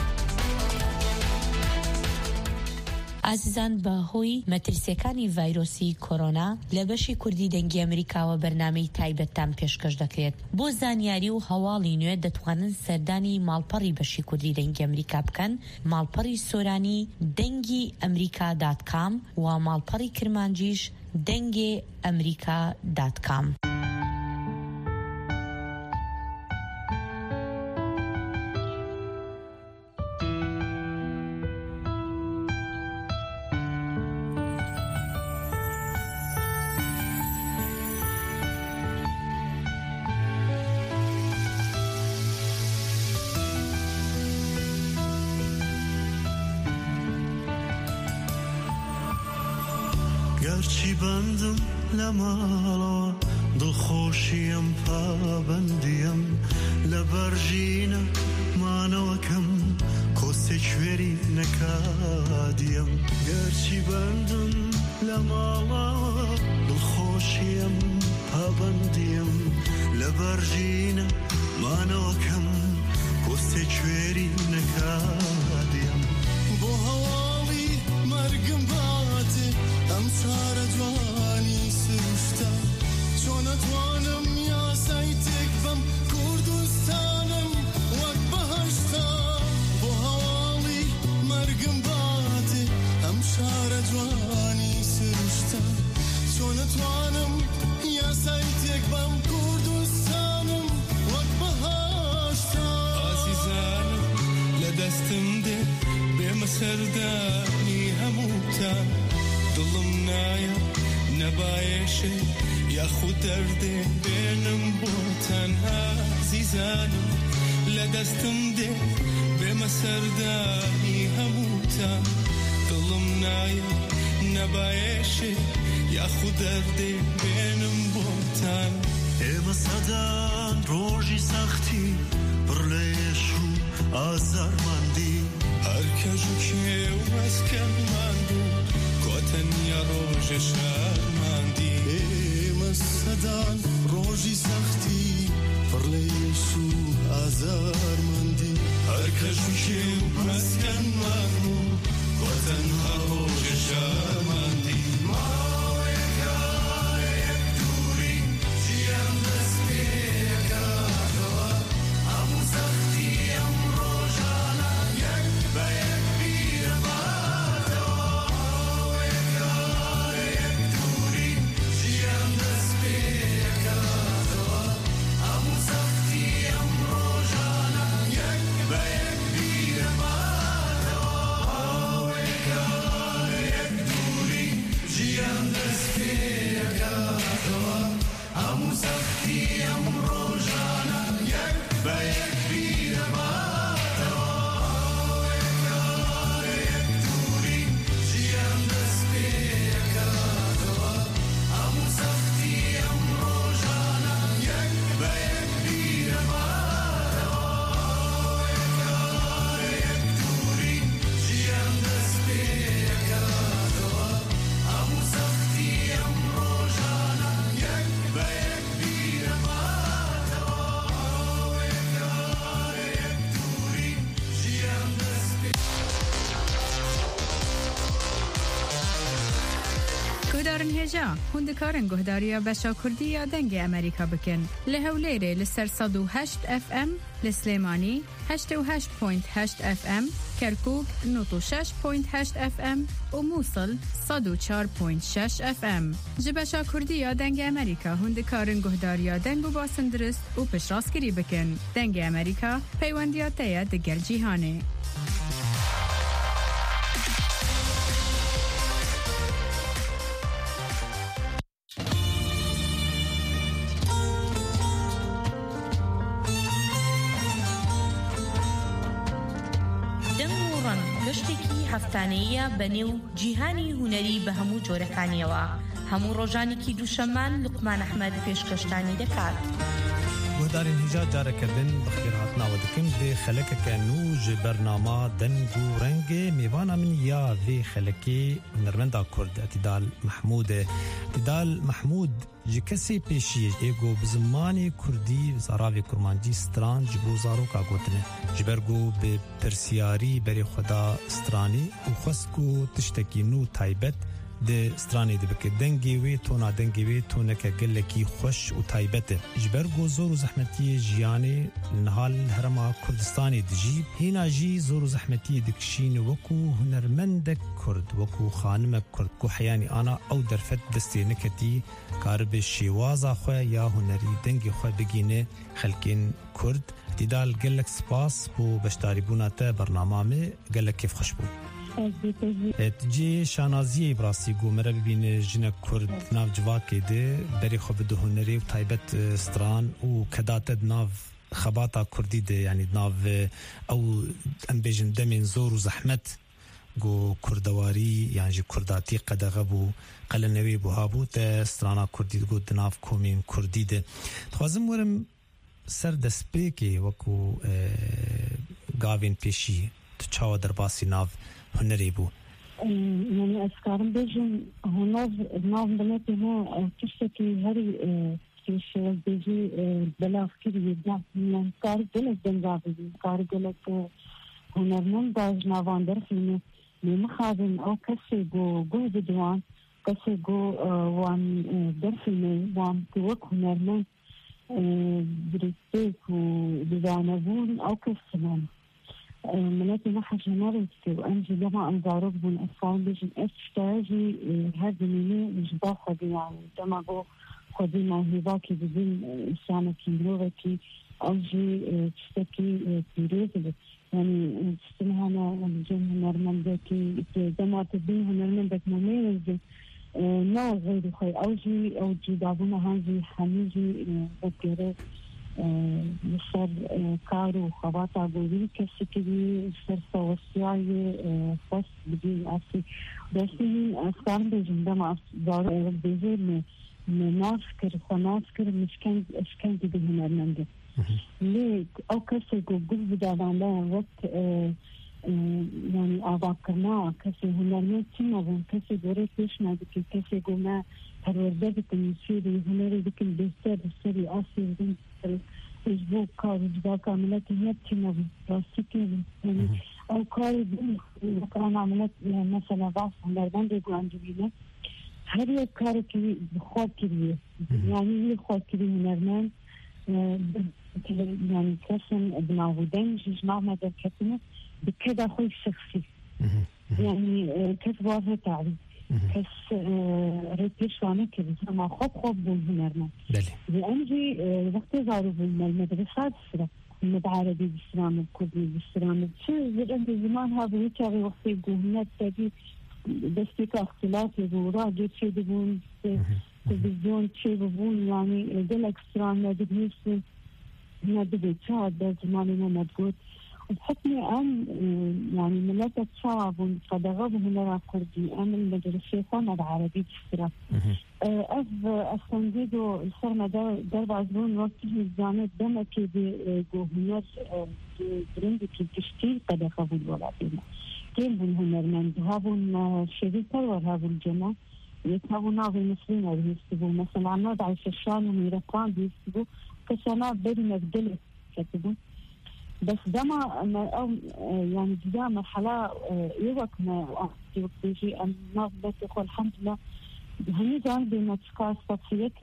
ئازیزان بەهۆی مەترسیەکانی ڤایرۆسی کۆرۆنا لە بەشی کوردی دەنگی ئەمریکاوە بەرنامەی تایبەتتان پێشکەش دەکرێت. بۆ زانیاری و هەواڵی نوێ دەتوانن سەردانی ماڵپەڕی بەشی کوردی دەنگی ئەمریکا بکەن، ماڵپەڕی سۆرانی دەنگی ئەمریکا دات کام و ماڵپەڕی کرمانجیش دەنگێ ئەمریکا دات کام. گەرچی بەندم لە ماڵەوە دڵخۆشیم پابەندیم لە بەرژینە مانەوەکەم کۆسێک کوێری نەکادیم. گەرچی بەندم لە ماڵەوە دڵخۆشیم پابەندیم لە بەرژینە مانەوەکەم کۆسێک کوێری نەکادیم. بۆ هەواڵی مەرگم باتێ ئەم چارە جوانی سروشتە چۆن ئەتوانم یاسای تێک بەم کوردستانم جوانی سرشتم چون توانم یا سایتک بام کردستانم وقت بهاشتم عزیزانم لدستم ده بیم سردانی هموتم دلم نایا نبایشه یا خود درده بینم با تنها عزیزانم لدستم ده بیم سردانی هموتم دلم نایا نبایشه یا خود درده بینم با تن اما صدان روژی سختی برلیشو آزار مندی هر کجو که و مسکن مندو کتن یا روژ شهر مندی اما صدان روژی سختی برلیشو آزار مندی هر کجو که و مسکن مندو کتن یا روژ شهر مندی هندکارن گهداریا بشا کردی یا دنگ امریکا بکن لهولیره لسر صد و هشت اف ام لسلیمانی هشت و هشت پوینت هشت اف ام کرکوک نوت و شش پوینت هشت اف ام و موصل صد و چهار پوینت شش اف ام جبشا کردی یا دنگ امریکا هندکارن گهداریا دنگ و باسن درست و پشراسکری بکن دنگ امریکا پیوندیات یا دگر جیهانه هەفتانەیە بەنێو جیهانی هونەری بە هەموو جۆرەکانیەوە هەموو ڕۆژانێکی دووشەمان لوقمان ئەحمەد پێشکەشتانی دەکات. گهدارین هیجا جارەکردن بەخێر هاتناوە دەکەم دێ خەلەکەکە نو ji بەرنامە دەنگ و ڕەنگێ میوانە من یا vê xelekê hunermenda Kurd Etîdal Mehmûd e. Etîdal Mehmûd ji kesê pêşî êgo bi zimanê Kurdî zaravê kurmancî stran ji bo zaroka gotine ji ber got bi pirsiyarî berê xwe da stranî û xwest ku tiştekî nû taybet de stranê dibike dengê wê tona dengê wê toneke gelekî xweş û taybet e ji ber got zor û zehmetiyê jiyanê nihal herema Kurdistanê dijî hêna jî zor û zehmetiyê dikişîne wekû hunermendek Kurd wekû xanimek Kurd ku heyanî ana ew derfet destê neketî karibe şêwaza xwe ya hunerî dengê xwe bigîne xelkên Kurd. Etîdal gelek spas bû beşdarîbûna te bernama me gelek kêfxweş bû. Tijê şanaziyê birastî got mere bibîne jinek Kurd nav civakê de berê xwe bide hunerê û taybet stran û kedate di nav xebata Kurdî de yanî nav ew em bêjin demên zor û zehmet got kurdewarî yan jî kurdatî qedexe bû qelenewê bû habû te strana Kurdî got di nav komên Kurdî de. Dixwazim werim ser destpêkê wekû gavên pêşî tu çawa derbasî nav hunerê bû. Yani ez karim bêjim huner nav binetê me tiştekî herî pêşwazbêjî belav kiriye yani karî gelek denga bidî karî gelek hunermend da ji navan derxîne lê mixabin ew kesê got guh bide wan kesê got wan derxîne wan ku wek hunermend birîstêk û didanebûn ew kes kirin مناتي ما حاجة نارتي وأنجي لما أنظارك بون أفعال بيجن أفتاجي هذا مني مش باخد يعني دما بو خدي موهباكي بدين إنسانة كيلوغكي أوجي تشتكي بيروزة يعني تستمها أنا الجن هنرمندكي دما تبين هنرمندك مميزة نوع غير خي أوجي أوجي دابونا هانجي حميجي بكرة مصر كارو خواطع بوري كسكري سرسة وسياي فاس بدي أسي بس من أفكار بجندما دار بيجي منافكر فنافكر مش كان إيش كان بدي هنرمندك ليه أو كسي جو جز بدأنا وقت يعني أباكرنا كسي هنرمند تيما بون كسي دوري كيش ما بكي كسي جو ما هالوردة بتنسيري هنري بكي بيستر بسري أسي بين اسبوع کار جدا کاملا تیمت تیمو راستیکی یعنی او کاری بین مثلا عملت مثلا بعض هنرمند دیگو انجامینه هر یک کاری که خود کریه یعنی خود کری هنرمند يعني كسن بنعودين جماعة ما دركتنا بكذا خوي شخصي يعني كسب واضح تعريف كس ريتش وانا كذا ما خب خب بالهنرمان لأنجي وقت زارو بالمدرسة السرا المدعربي بالسلام الكردي بالسلام شو عند زمان هذا يتابع وقت يقولنا تبي بس فيك اختلاف يقولوا جيت شيء يقول تلفزيون شيء يقول يعني دلك سلام ما بديش ما بدي شاد زماننا ما تقول بحكم أن يعني ملاك الشعب وقدغب هنا كردي أنا المدرسة فما العربي تشترى أف أستنجدوا الفرمة درب عزبون وقت الزامة دمكي بهنر برندي كي تشتيل قدغب الولادين كيف بالهنر من هابون شديد ترور هابون الجماعة يتهابون ناظر المسلمين ويستبوا مثلا عناد عيش الشان وميرقان بيستبوا كسانا بري مبدلة كتبوا بس دما أو يعني جدا مرحلة يوقنا وقت بيجي أن نظبط يقول الحمد لله هني جانب المتشكاس تطفيكر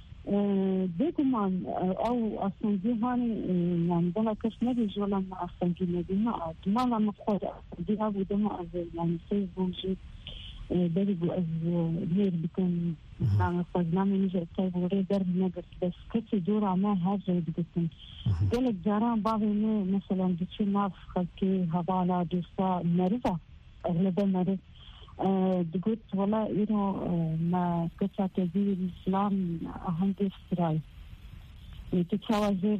بيجمان أو أصلا دي هاني يعني دلا كش نبي جولا ما أصلا دي مدينة ما لما خود دي أبو دما يعني سيد بوجي بريبو أز غير بكون يعني فضلامي نجي أتايب وري درب نقص بس كتي دورة ما هاجة بكون قلت جاران بعضي مثلا بتشي ناف خلقي هبالا دوستا مرضى أغلبها مرض قلت والله إنه ما كتا تزيد الإسلام أهندي استراي تتشاوزير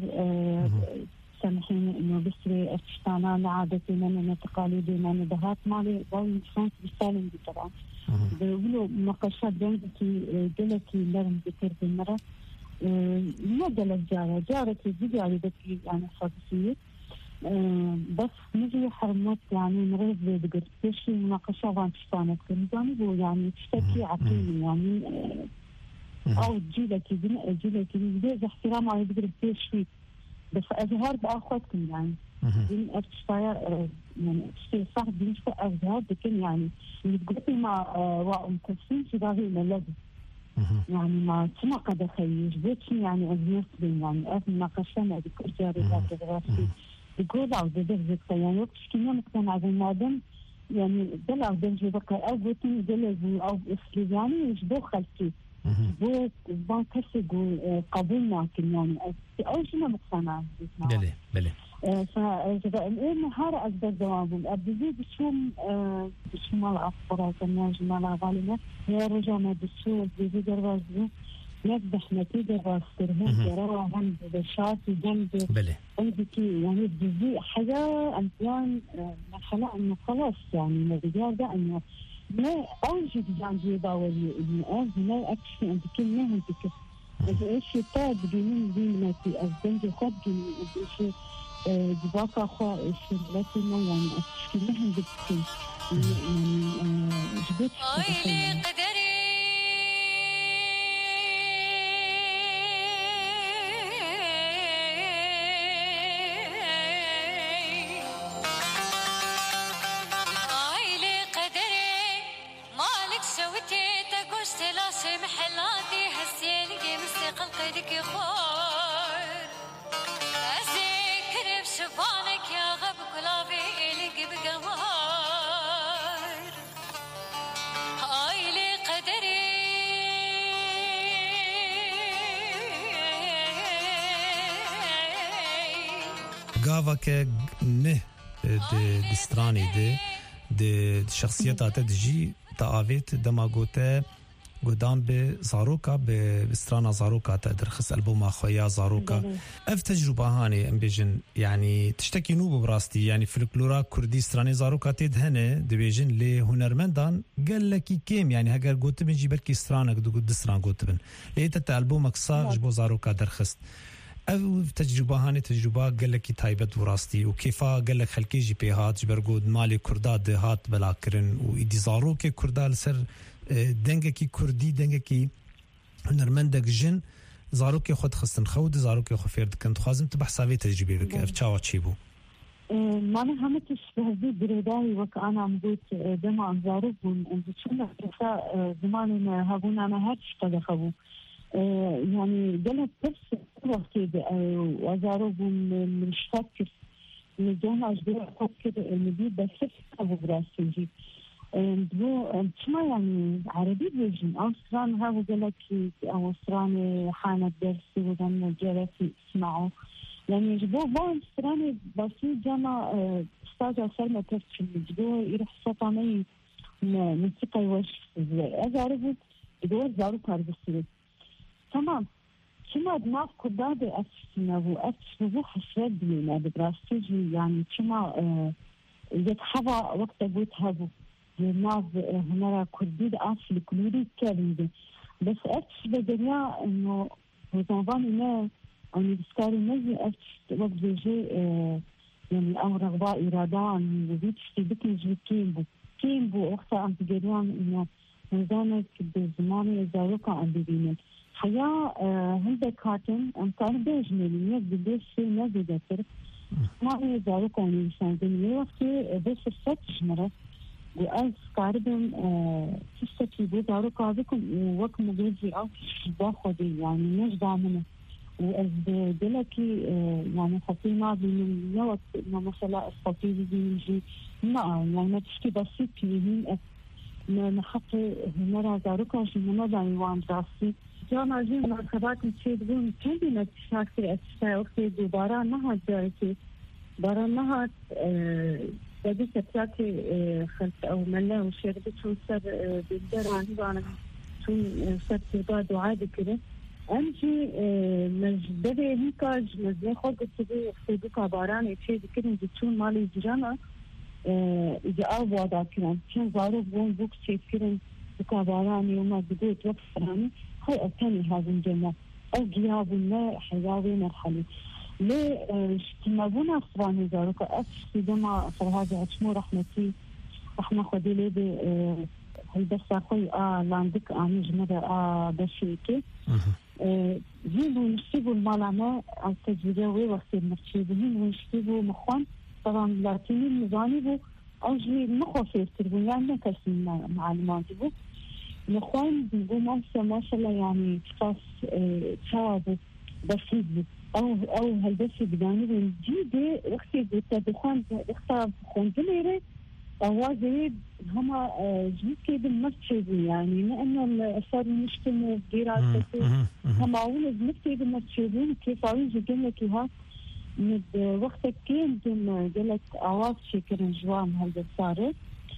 سامحيني إنه بسري أشتانا لعادتنا من تقاليدنا ندهات مالي باوي فرنس بسالم دي طبعا بيقولوا مناقشات بينتي قلتي لرم ذكر بالمرة ما قلت جارة جارة الفيديو على ذكي يعني خاصية بس نجي حرمت يعني مريض بيقدر تشي مناقشة وان تشتانت كنزاني يعني تشتكي عقيمي يعني أو جيلك يبنى جيلك يبنى احترام على يقدر تشي بس أزهار بأخوتكم يعني دين أرتشتايا يعني أرتشتايا صح دين شو أزهار بكن يعني يتقلقي مع وأم كسين شبابي ملابي يعني ما تما قد خيش بيتشي يعني أزهار يعني أف مناقشة بكل جاري ذات الغراسي بيقول أو بدر زكتا يعني وقتش كنا مقتنع بالمادم يعني دل أو دل بقى أو بوتن دل أو إسلي يعني يجبو خلقي بو بان كسي قبولنا كن يعني أو شنا مقتنع بله بله فإذا إيه مهارة أكبر جوابهم أبدي بشوم بشوم العفورة كنا جمال غالية هي رجع ما بشوم بيجي دروازه نذبح نتيجة راسترهم جراء عند بشات جنب عندك يعني بيجي حاجة أنتيان مرحلة إنه خلاص يعني الرجال ده إنه ما أوجد جانجي باولي إنه ما أكشف عند كل ما هنتك إذا إيش يطاد بينين بين ما في أزدنج خد بين إيش جباك أخوة إيش لكن يعني أكشف ما هنتك يعني جبت خير أذكر بشبانك يا غب كلابي قافا كنه دستراني دي دي شخصيتها تجي تاويت دماغوتا قدام بزاروكا بسترانا زاروكا تقدر خص ألبوم خويا زاروكا اف تجربه هاني ام بيجن يعني تشتكي نوب براستي يعني فلكلورا كردي ستراني زاروكا تدهنه دبيجن لي هنرمندان قال لك كيم يعني هاجر قلت بنجي بركي سترانا قد دستران قلت بن لقيت ألبومك صار بو زاروكا درخست او تجربه هاني تجربه قال لك تايبت براستي وكيفا قال لك خلكي جي بي هات جبرقود مالي كرداد هات بلاكرن ويدي زاروكي كردال سر دنگکی کردی دنگکی هنرمندک جن زاروکی خود خستن خود زاروکی خو فرد کند خوازم تو بحثاوی تجربه بک اف چاوا چی بو مانا همه تشبه بريداي وك انا مقلت دما انزارب وشنا كفا زمان هابون انا هاتش تدخبو يعني قالت بس وقتي وزارب مش فاكر نجانا اجدر افكر المدير بس ابو براسي بو شما يعني عربي بيجن أوستران هاو قالك أوستراني حانة درسي وذن جلسي اسمعوا يعني يجبو بو أوستراني بسيط جانا استاذ سلمى ترتش يجبو يروح سطاني موسيقى يوش أزاربو يجبو زارو كاربسي تمام شما دماغ كردادي أتشنبو أتشنبو حسرات بينا بدراستيجي يعني شما يتحبا وقت أبوت هابو الناس هنا كردي أصل كلوري كريدة بس أكش بدنيا إنه وطبعاً ما أنا بسكاري نجي أكش وقت بيجي يعني أو رغبة إرادان وبيتش في بكنج كيمبو كيمبو وقتها عم تجريان إنه وزانك بزماني زاروكا عم بيبينك حياة هندك هاتن أم كان بيجملي يبدو شيء نجي دكتور ما زاروكا ونشان دنيا وقتي بس الفتش مرة وألف قاربهم تشتكي بوزارو قاضيكم ووقت مجيزي أو باخدي يعني مش دعمنا وأزدلكي يعني خطينا من يوت إنه مثلا الخطيبي بيجي لا يعني ما تشكي بسيط كيهين نحقي هنا زاروكا جمنا دعيوان دراسي جانا جين مركبات نتشيدون كندي نتشاكي أتشاي وقتي دوبارا نهات جايتي بارا نهات بدي كتاكي خلت أو ملا وشير بتشو سر بالدر عني وانا شو سر تبا دعاء كده أمشي مجدبي هيكاج مزي خلق تبي خدو كباران يشي ذكرن بتشون مالي جرانا إذا أبوا ذاكران كان زارو بون بوك شيفكرن كباران يوم بديت وقت فراني هاي أتاني هذا الجمع أو جياب الله حياوي مرحلة ليه تنابونا أصراني ذلك أفشي دما فرهاجة عشمو رحمتي رحمة خدي لي بي هيدا ساقوي آه لاندك آني جمدة آه بشيكي جيبو نشتيبو المالامة التجربة وقتي المرشيبين ونشتيبو مخوان طبعا لاتيني المزاني بو أو جي مخوفي يفتربو يعني نكسي معلومات بو مخوان بو مامسة ما شاء الله يعني تخاص تشاوبو بسيط بو أو أو هالبس بداني بالجيدة وقتي بتدخان اختار خون جميرة أوازي هما جيد كده مرتشبي يعني لأنه صار مجتمع دراسة هما أول مرتشبي مرتشبين كيف عايز يقول لك ها من وقت كين دم قالك أواز شكرا جوام هذا صار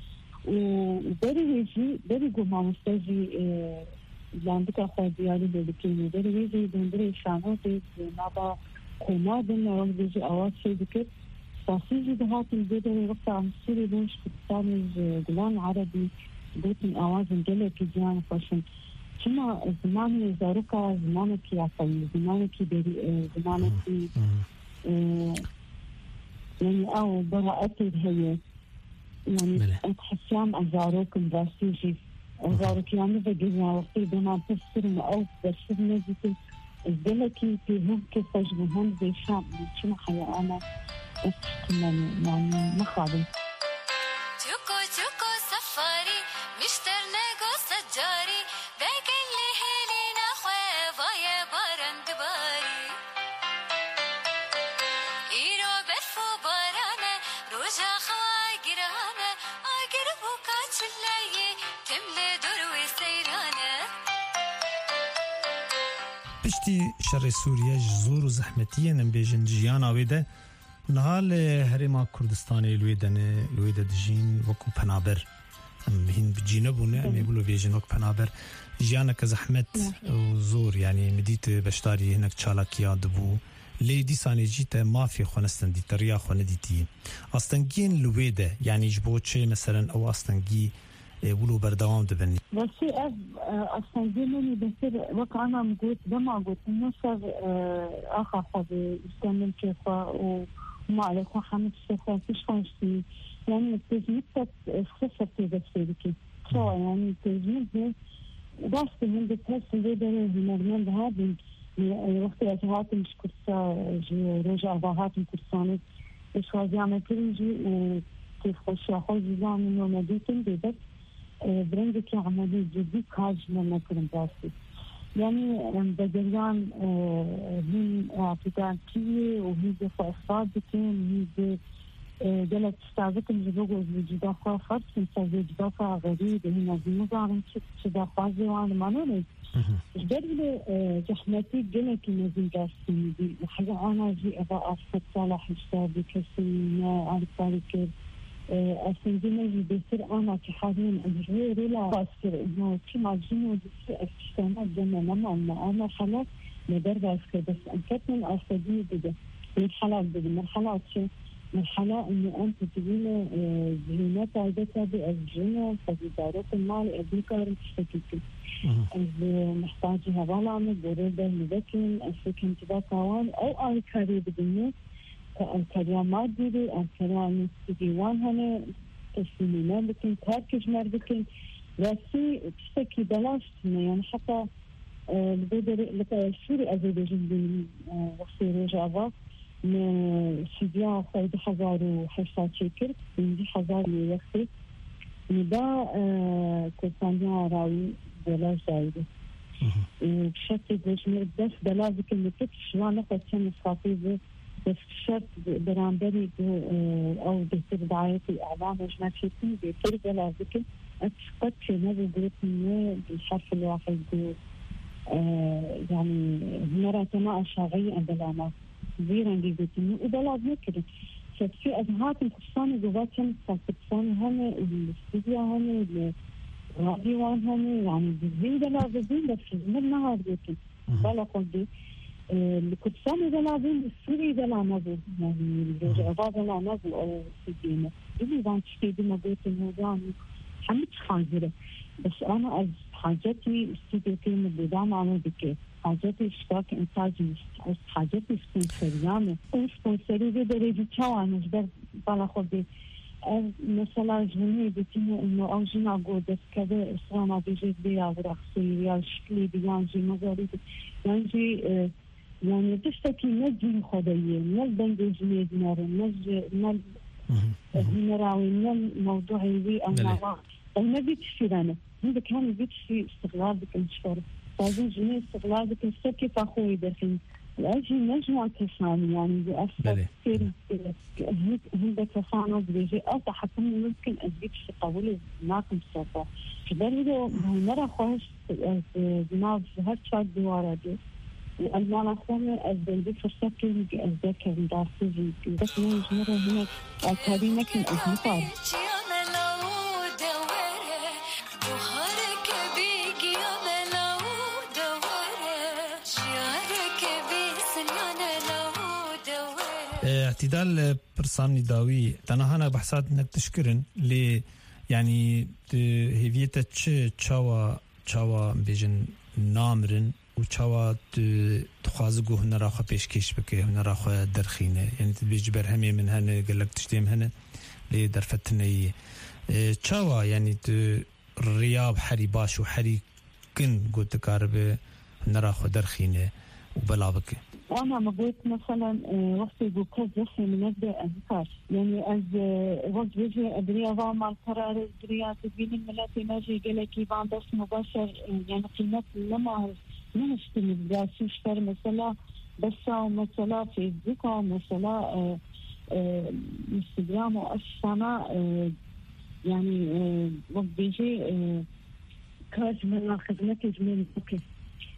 وبري يجي بري جماعة مستجي عندك أخوة ديالي بلكيني دري ويجي بندري شانوتي نابا قمادنا وقت أواز شيء ذكر فاسيجي دهات البدري وقت عم تصيري بوش كتاني جلان عربي بوتن أواز نجلك جيان فاشن كما زماني زاروكا زمانك يا طيب زمانك بري زمانك يعني أو براءتي هي يعني أنت حسام أزاروك مباسيجي أزاروك يعني بجينا وقتي بما تفسر أو بسر نزيتي الزلكي في هم كيف يجبهون زي شام شنو حيا أنا استكمل يعني مخابل تشوكو تشوكو سفاري مشتر نيغو سجاري بيكن لي هيلينا خويفا يا باران دباري إيرو بفو بارانا روجا خواي قرانا أقربو كاتشلاي تملي دروي سيرانا بشتي شر سوريا زور وزحمتيا نبيجن جيانا ويدا نهال هرما كردستاني الويدن الويدة دجين وكو بنابر هين بجينبونا أم يقولوا بيجين وكو بنابر جيانا كزحمت وزور يعني مديت بشتاري هناك تشالاكيا دبو لي دي ساني جيتا ما في خونستن دي تريا خونديتي أستنجين الويدة يعني جبوتشي مثلا أو أستنجي ولو بردوام دبني بس أب أستنجيني بصير وقعنا مقوت دم عقوت النصر آخر خذ يستعمل كيفا وما عليك حمد الشيخة فيش خونشتي يعني تجمعت خفت بس فيك شو يعني تجمعت بس من بتحس اللي ده المرمى هذا وقت أجهات مش كرسا جو رجع ضهات كرساني إيش هذا عمل كرنجي وكيف خش أخذ زمان إنه مديتم بس برندك عملي جديد خارج من مكان باسي يعني بدلان من اعتداء كي وهي دفع صادقين وهي جلت استعدتم جبوجو جدافع فرس نسوي جدافع غريب هنا بمزارن جدافع زوان ما نريد جدري جحمتي جلت نزيل داستي وحاجة أنا جي أبا أفكر صالح حسابي كسي عارف ذلك أسنجني بيصير أنا كحالين أجري لا أذكر إنه كم جينو بيصير أستمع جنة لما أنا أنا خلاص مدرب أذكر بس أنكت من أصدي بده مرحلة بده مرحلة شيء مرحلة إنه أنت تقول جينات عادتها بأجرنا فجدارات المال أبيكار مشتكيك إذ محتاجها بالعمل بريدة مذكين أسكن تبا كوان أو أي كاري بدنيا الكلام ما ديري الكلام ديوان هنا تسليمين بكن تركز مر بكن راسي تشتكي بلاش يعني حتى بدر لك شوري أزيد جدا وصير جابا من سيديا خيد حزار وحشات شكر من حزار يخي ندا كسانيا راوي بلاش زايد وبشكل جميع بس بلاش بكن لكتش وانا قد خاطيبه بس شرط برامبري أو بيصير دعايتي إعلام وجمع شيء بيصير بلا ذكر أتفقد في نبي قلت إنه بالحرف الواحد يعني مرة تما أشاغي بلا ما زيرا اللي قلت إنه وبلا ذكر ففي أزهات القصاني جواتهم فالقصاني هم الاستوديو هم الراديو هم يعني بزين بلا بزين بس من النهار قلت بلا قلبي الكردستان ده لازم السوري ده لازم يعني الجواب ده لازم أو سيدنا اللي بان تشتي ما قلت الموضوع حمد خانزرة بس أنا از حاجتي استوديو كلمة بدام أنا بكي حاجتي اشتراك إنتاجي حاجتي سبونسريانة سبونسري ده درجة شوانش ده بالا خودي مثلا جميع بتيجي إنه أوجينا قودس كذا إسرانا بيجي بيا ورخصي يا شكلي بيانجي مزاري يانجي يعني تشتكي نجم خديه نل بنجز ميدنار نج نل هنراوي نل موضوعي وي أنا أنا بيتشيرنا هذا كان بيتشي استغلال بكنشور لازم جميع استغلال بكنشور كيف أخوي دخل الأجي مجموعة كسان يعني بأثر كثير هذا كسانه بيجي أصلا حتى ممكن أبيتشي قولي معكم صفا كبرده مرة خوش جناب هالشات دوارده الألمان أصلاً أزداد فرصة كذي أزداد كذي دارسي بس من جمرة هنا كذي لكن أزمطار اعتدال برسامني داوي تناهنا بحثات انك تشكرن ل يعني هيفيتا تشاوا تشاوا بيجن نامرن وچاوا تخازگو هنرا خو پیشکش بکه هنرا خو درخینه یعنی تبیج بر همه من هنه قالك تشتیم هنه لی درفتنی چاوا یعنی تو ریاب حری باش و حری کن قلت کاربه هنرا خو درخینه وبلا بکه أنا ما قلت مثلا وقت بوكاز زخي من أبدأ أذكار يعني أز وقت بيجي أدريا ضامع القرار أدريا تبين الملاتي ماجي قلكي بعد بس مباشر يعني قيمة لما ما نشتري بلاسي اشتري مثلا بس مثلا فيسبوك مثلا انستغرام وأشياء يعني وقت بيجي كاج من خدمتي جميل بوكي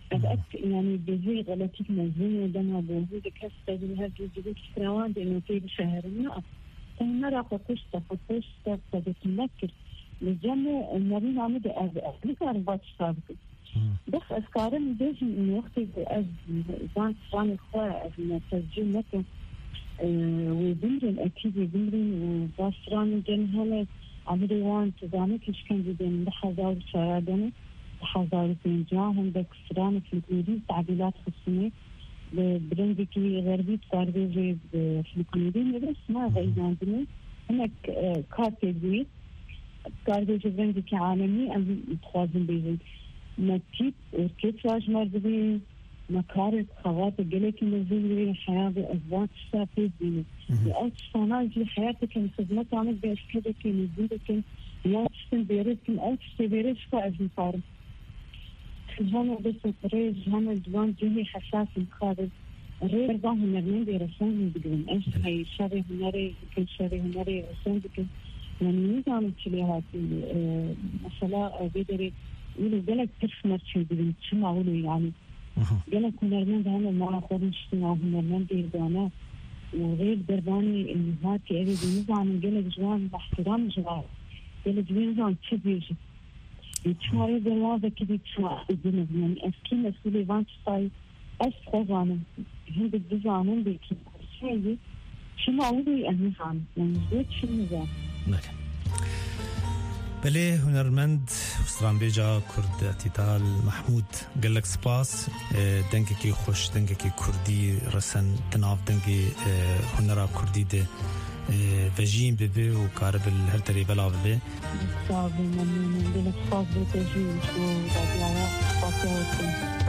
أبقى يعني بزي غلطي مزينة دمها بوجود كسر هذا الجديد سروان إنه في شهرنا تنرى فقشة فقشة فبتنكر لجمع النبي عمد أذكر أربعة سابق بس أذكارهم بيجي إنه وقت أز زان صان إخوة من تسجيل لك وبمرن أكيد وبمرن وباسران جنهلة عمري وان تزامك إيش كان جدين لحظة وشرادنا لحظة وفنجاهم بك سرانك الكوري تعديلات خصوصية برندكي غربي تقاربي في الكوري بس ما غير عندنا هناك كاتيجوري تقاربي برندكي عالمي أم تخازن بيجي مكيب وركيب راج مردبي مكارت خوات قلك نزيل الحياة بأزواج سافيد بيني لأول صناعي في حياتك الخدمات عمل بأشكالك نزيلك يا تشتن بيريدك أو تشتن بيريدك فأجل فارم هنا بس الريج هنا الجوان جهي حساس مخارج الريج ده هنرمين بيرسان بيقولون ايش هاي شاري هنري كل شاري هنري رسان بيقول يعني نظام الشليهاتي مثلا بيدري يقولوا قالك ترف مرشي بيقولون شو معقولوا يعني قالك هنرمين ده هنا ما أخذ نشتنا هنرمين بيردانا وغير درباني النهاتي أريد نظام قالك جوان باحترام جوان قالك جوان تبيجي يتشواري دروازة كده يتشوار الزنب يعني أسكي مسؤولي وانشتاي أس خوزانم هند الدزانم بيكي شيء شو معودي النظام يعني زيت شو النظام نعم بله هنرمند استرانبيجا كرد اعتدال محمود قال لك سباس دنگكي خوش دنگكي كردي رسن تناف دنگي هنرا كردي ده وجیم ببی و کاربل هر طری بلا ببی. صابی من دلت خواست بتجیم و دادیارا خواست.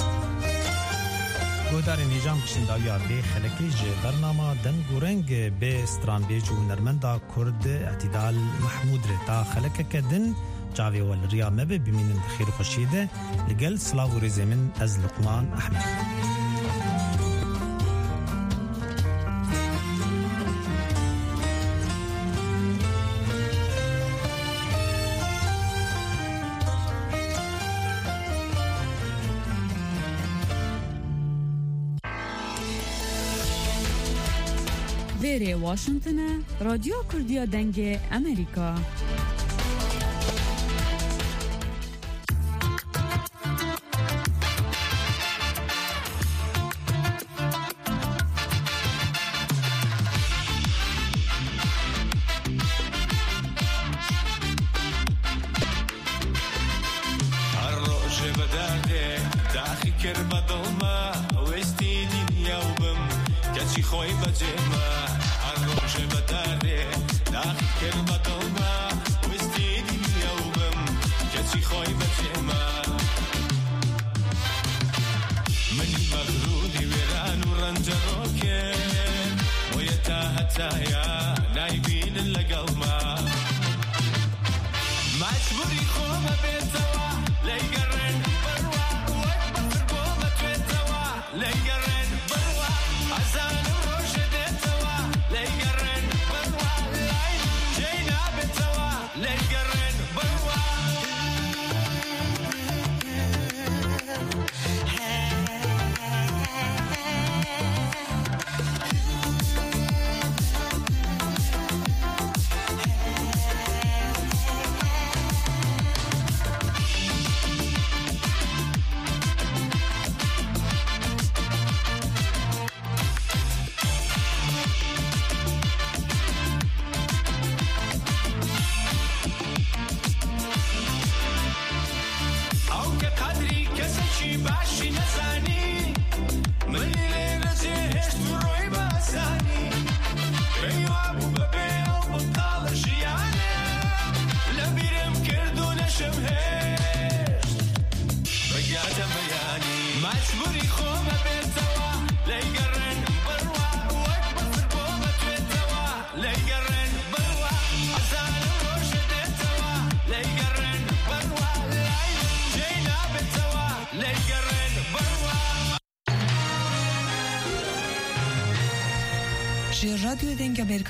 گودار نیجام کشنداوی آبی خلکی ج برنامه دن گورنگ به استرانبیج و نرمندا کرد اعتدال محمود رتا خلک کدن جاوی ول ریا مبه بمینن خیر خوشیده لگل سلاو رزمن از لقمان احمد. ویره واشنطن رادیو کردیا دنگ امریکا رادیو دنگ امریکا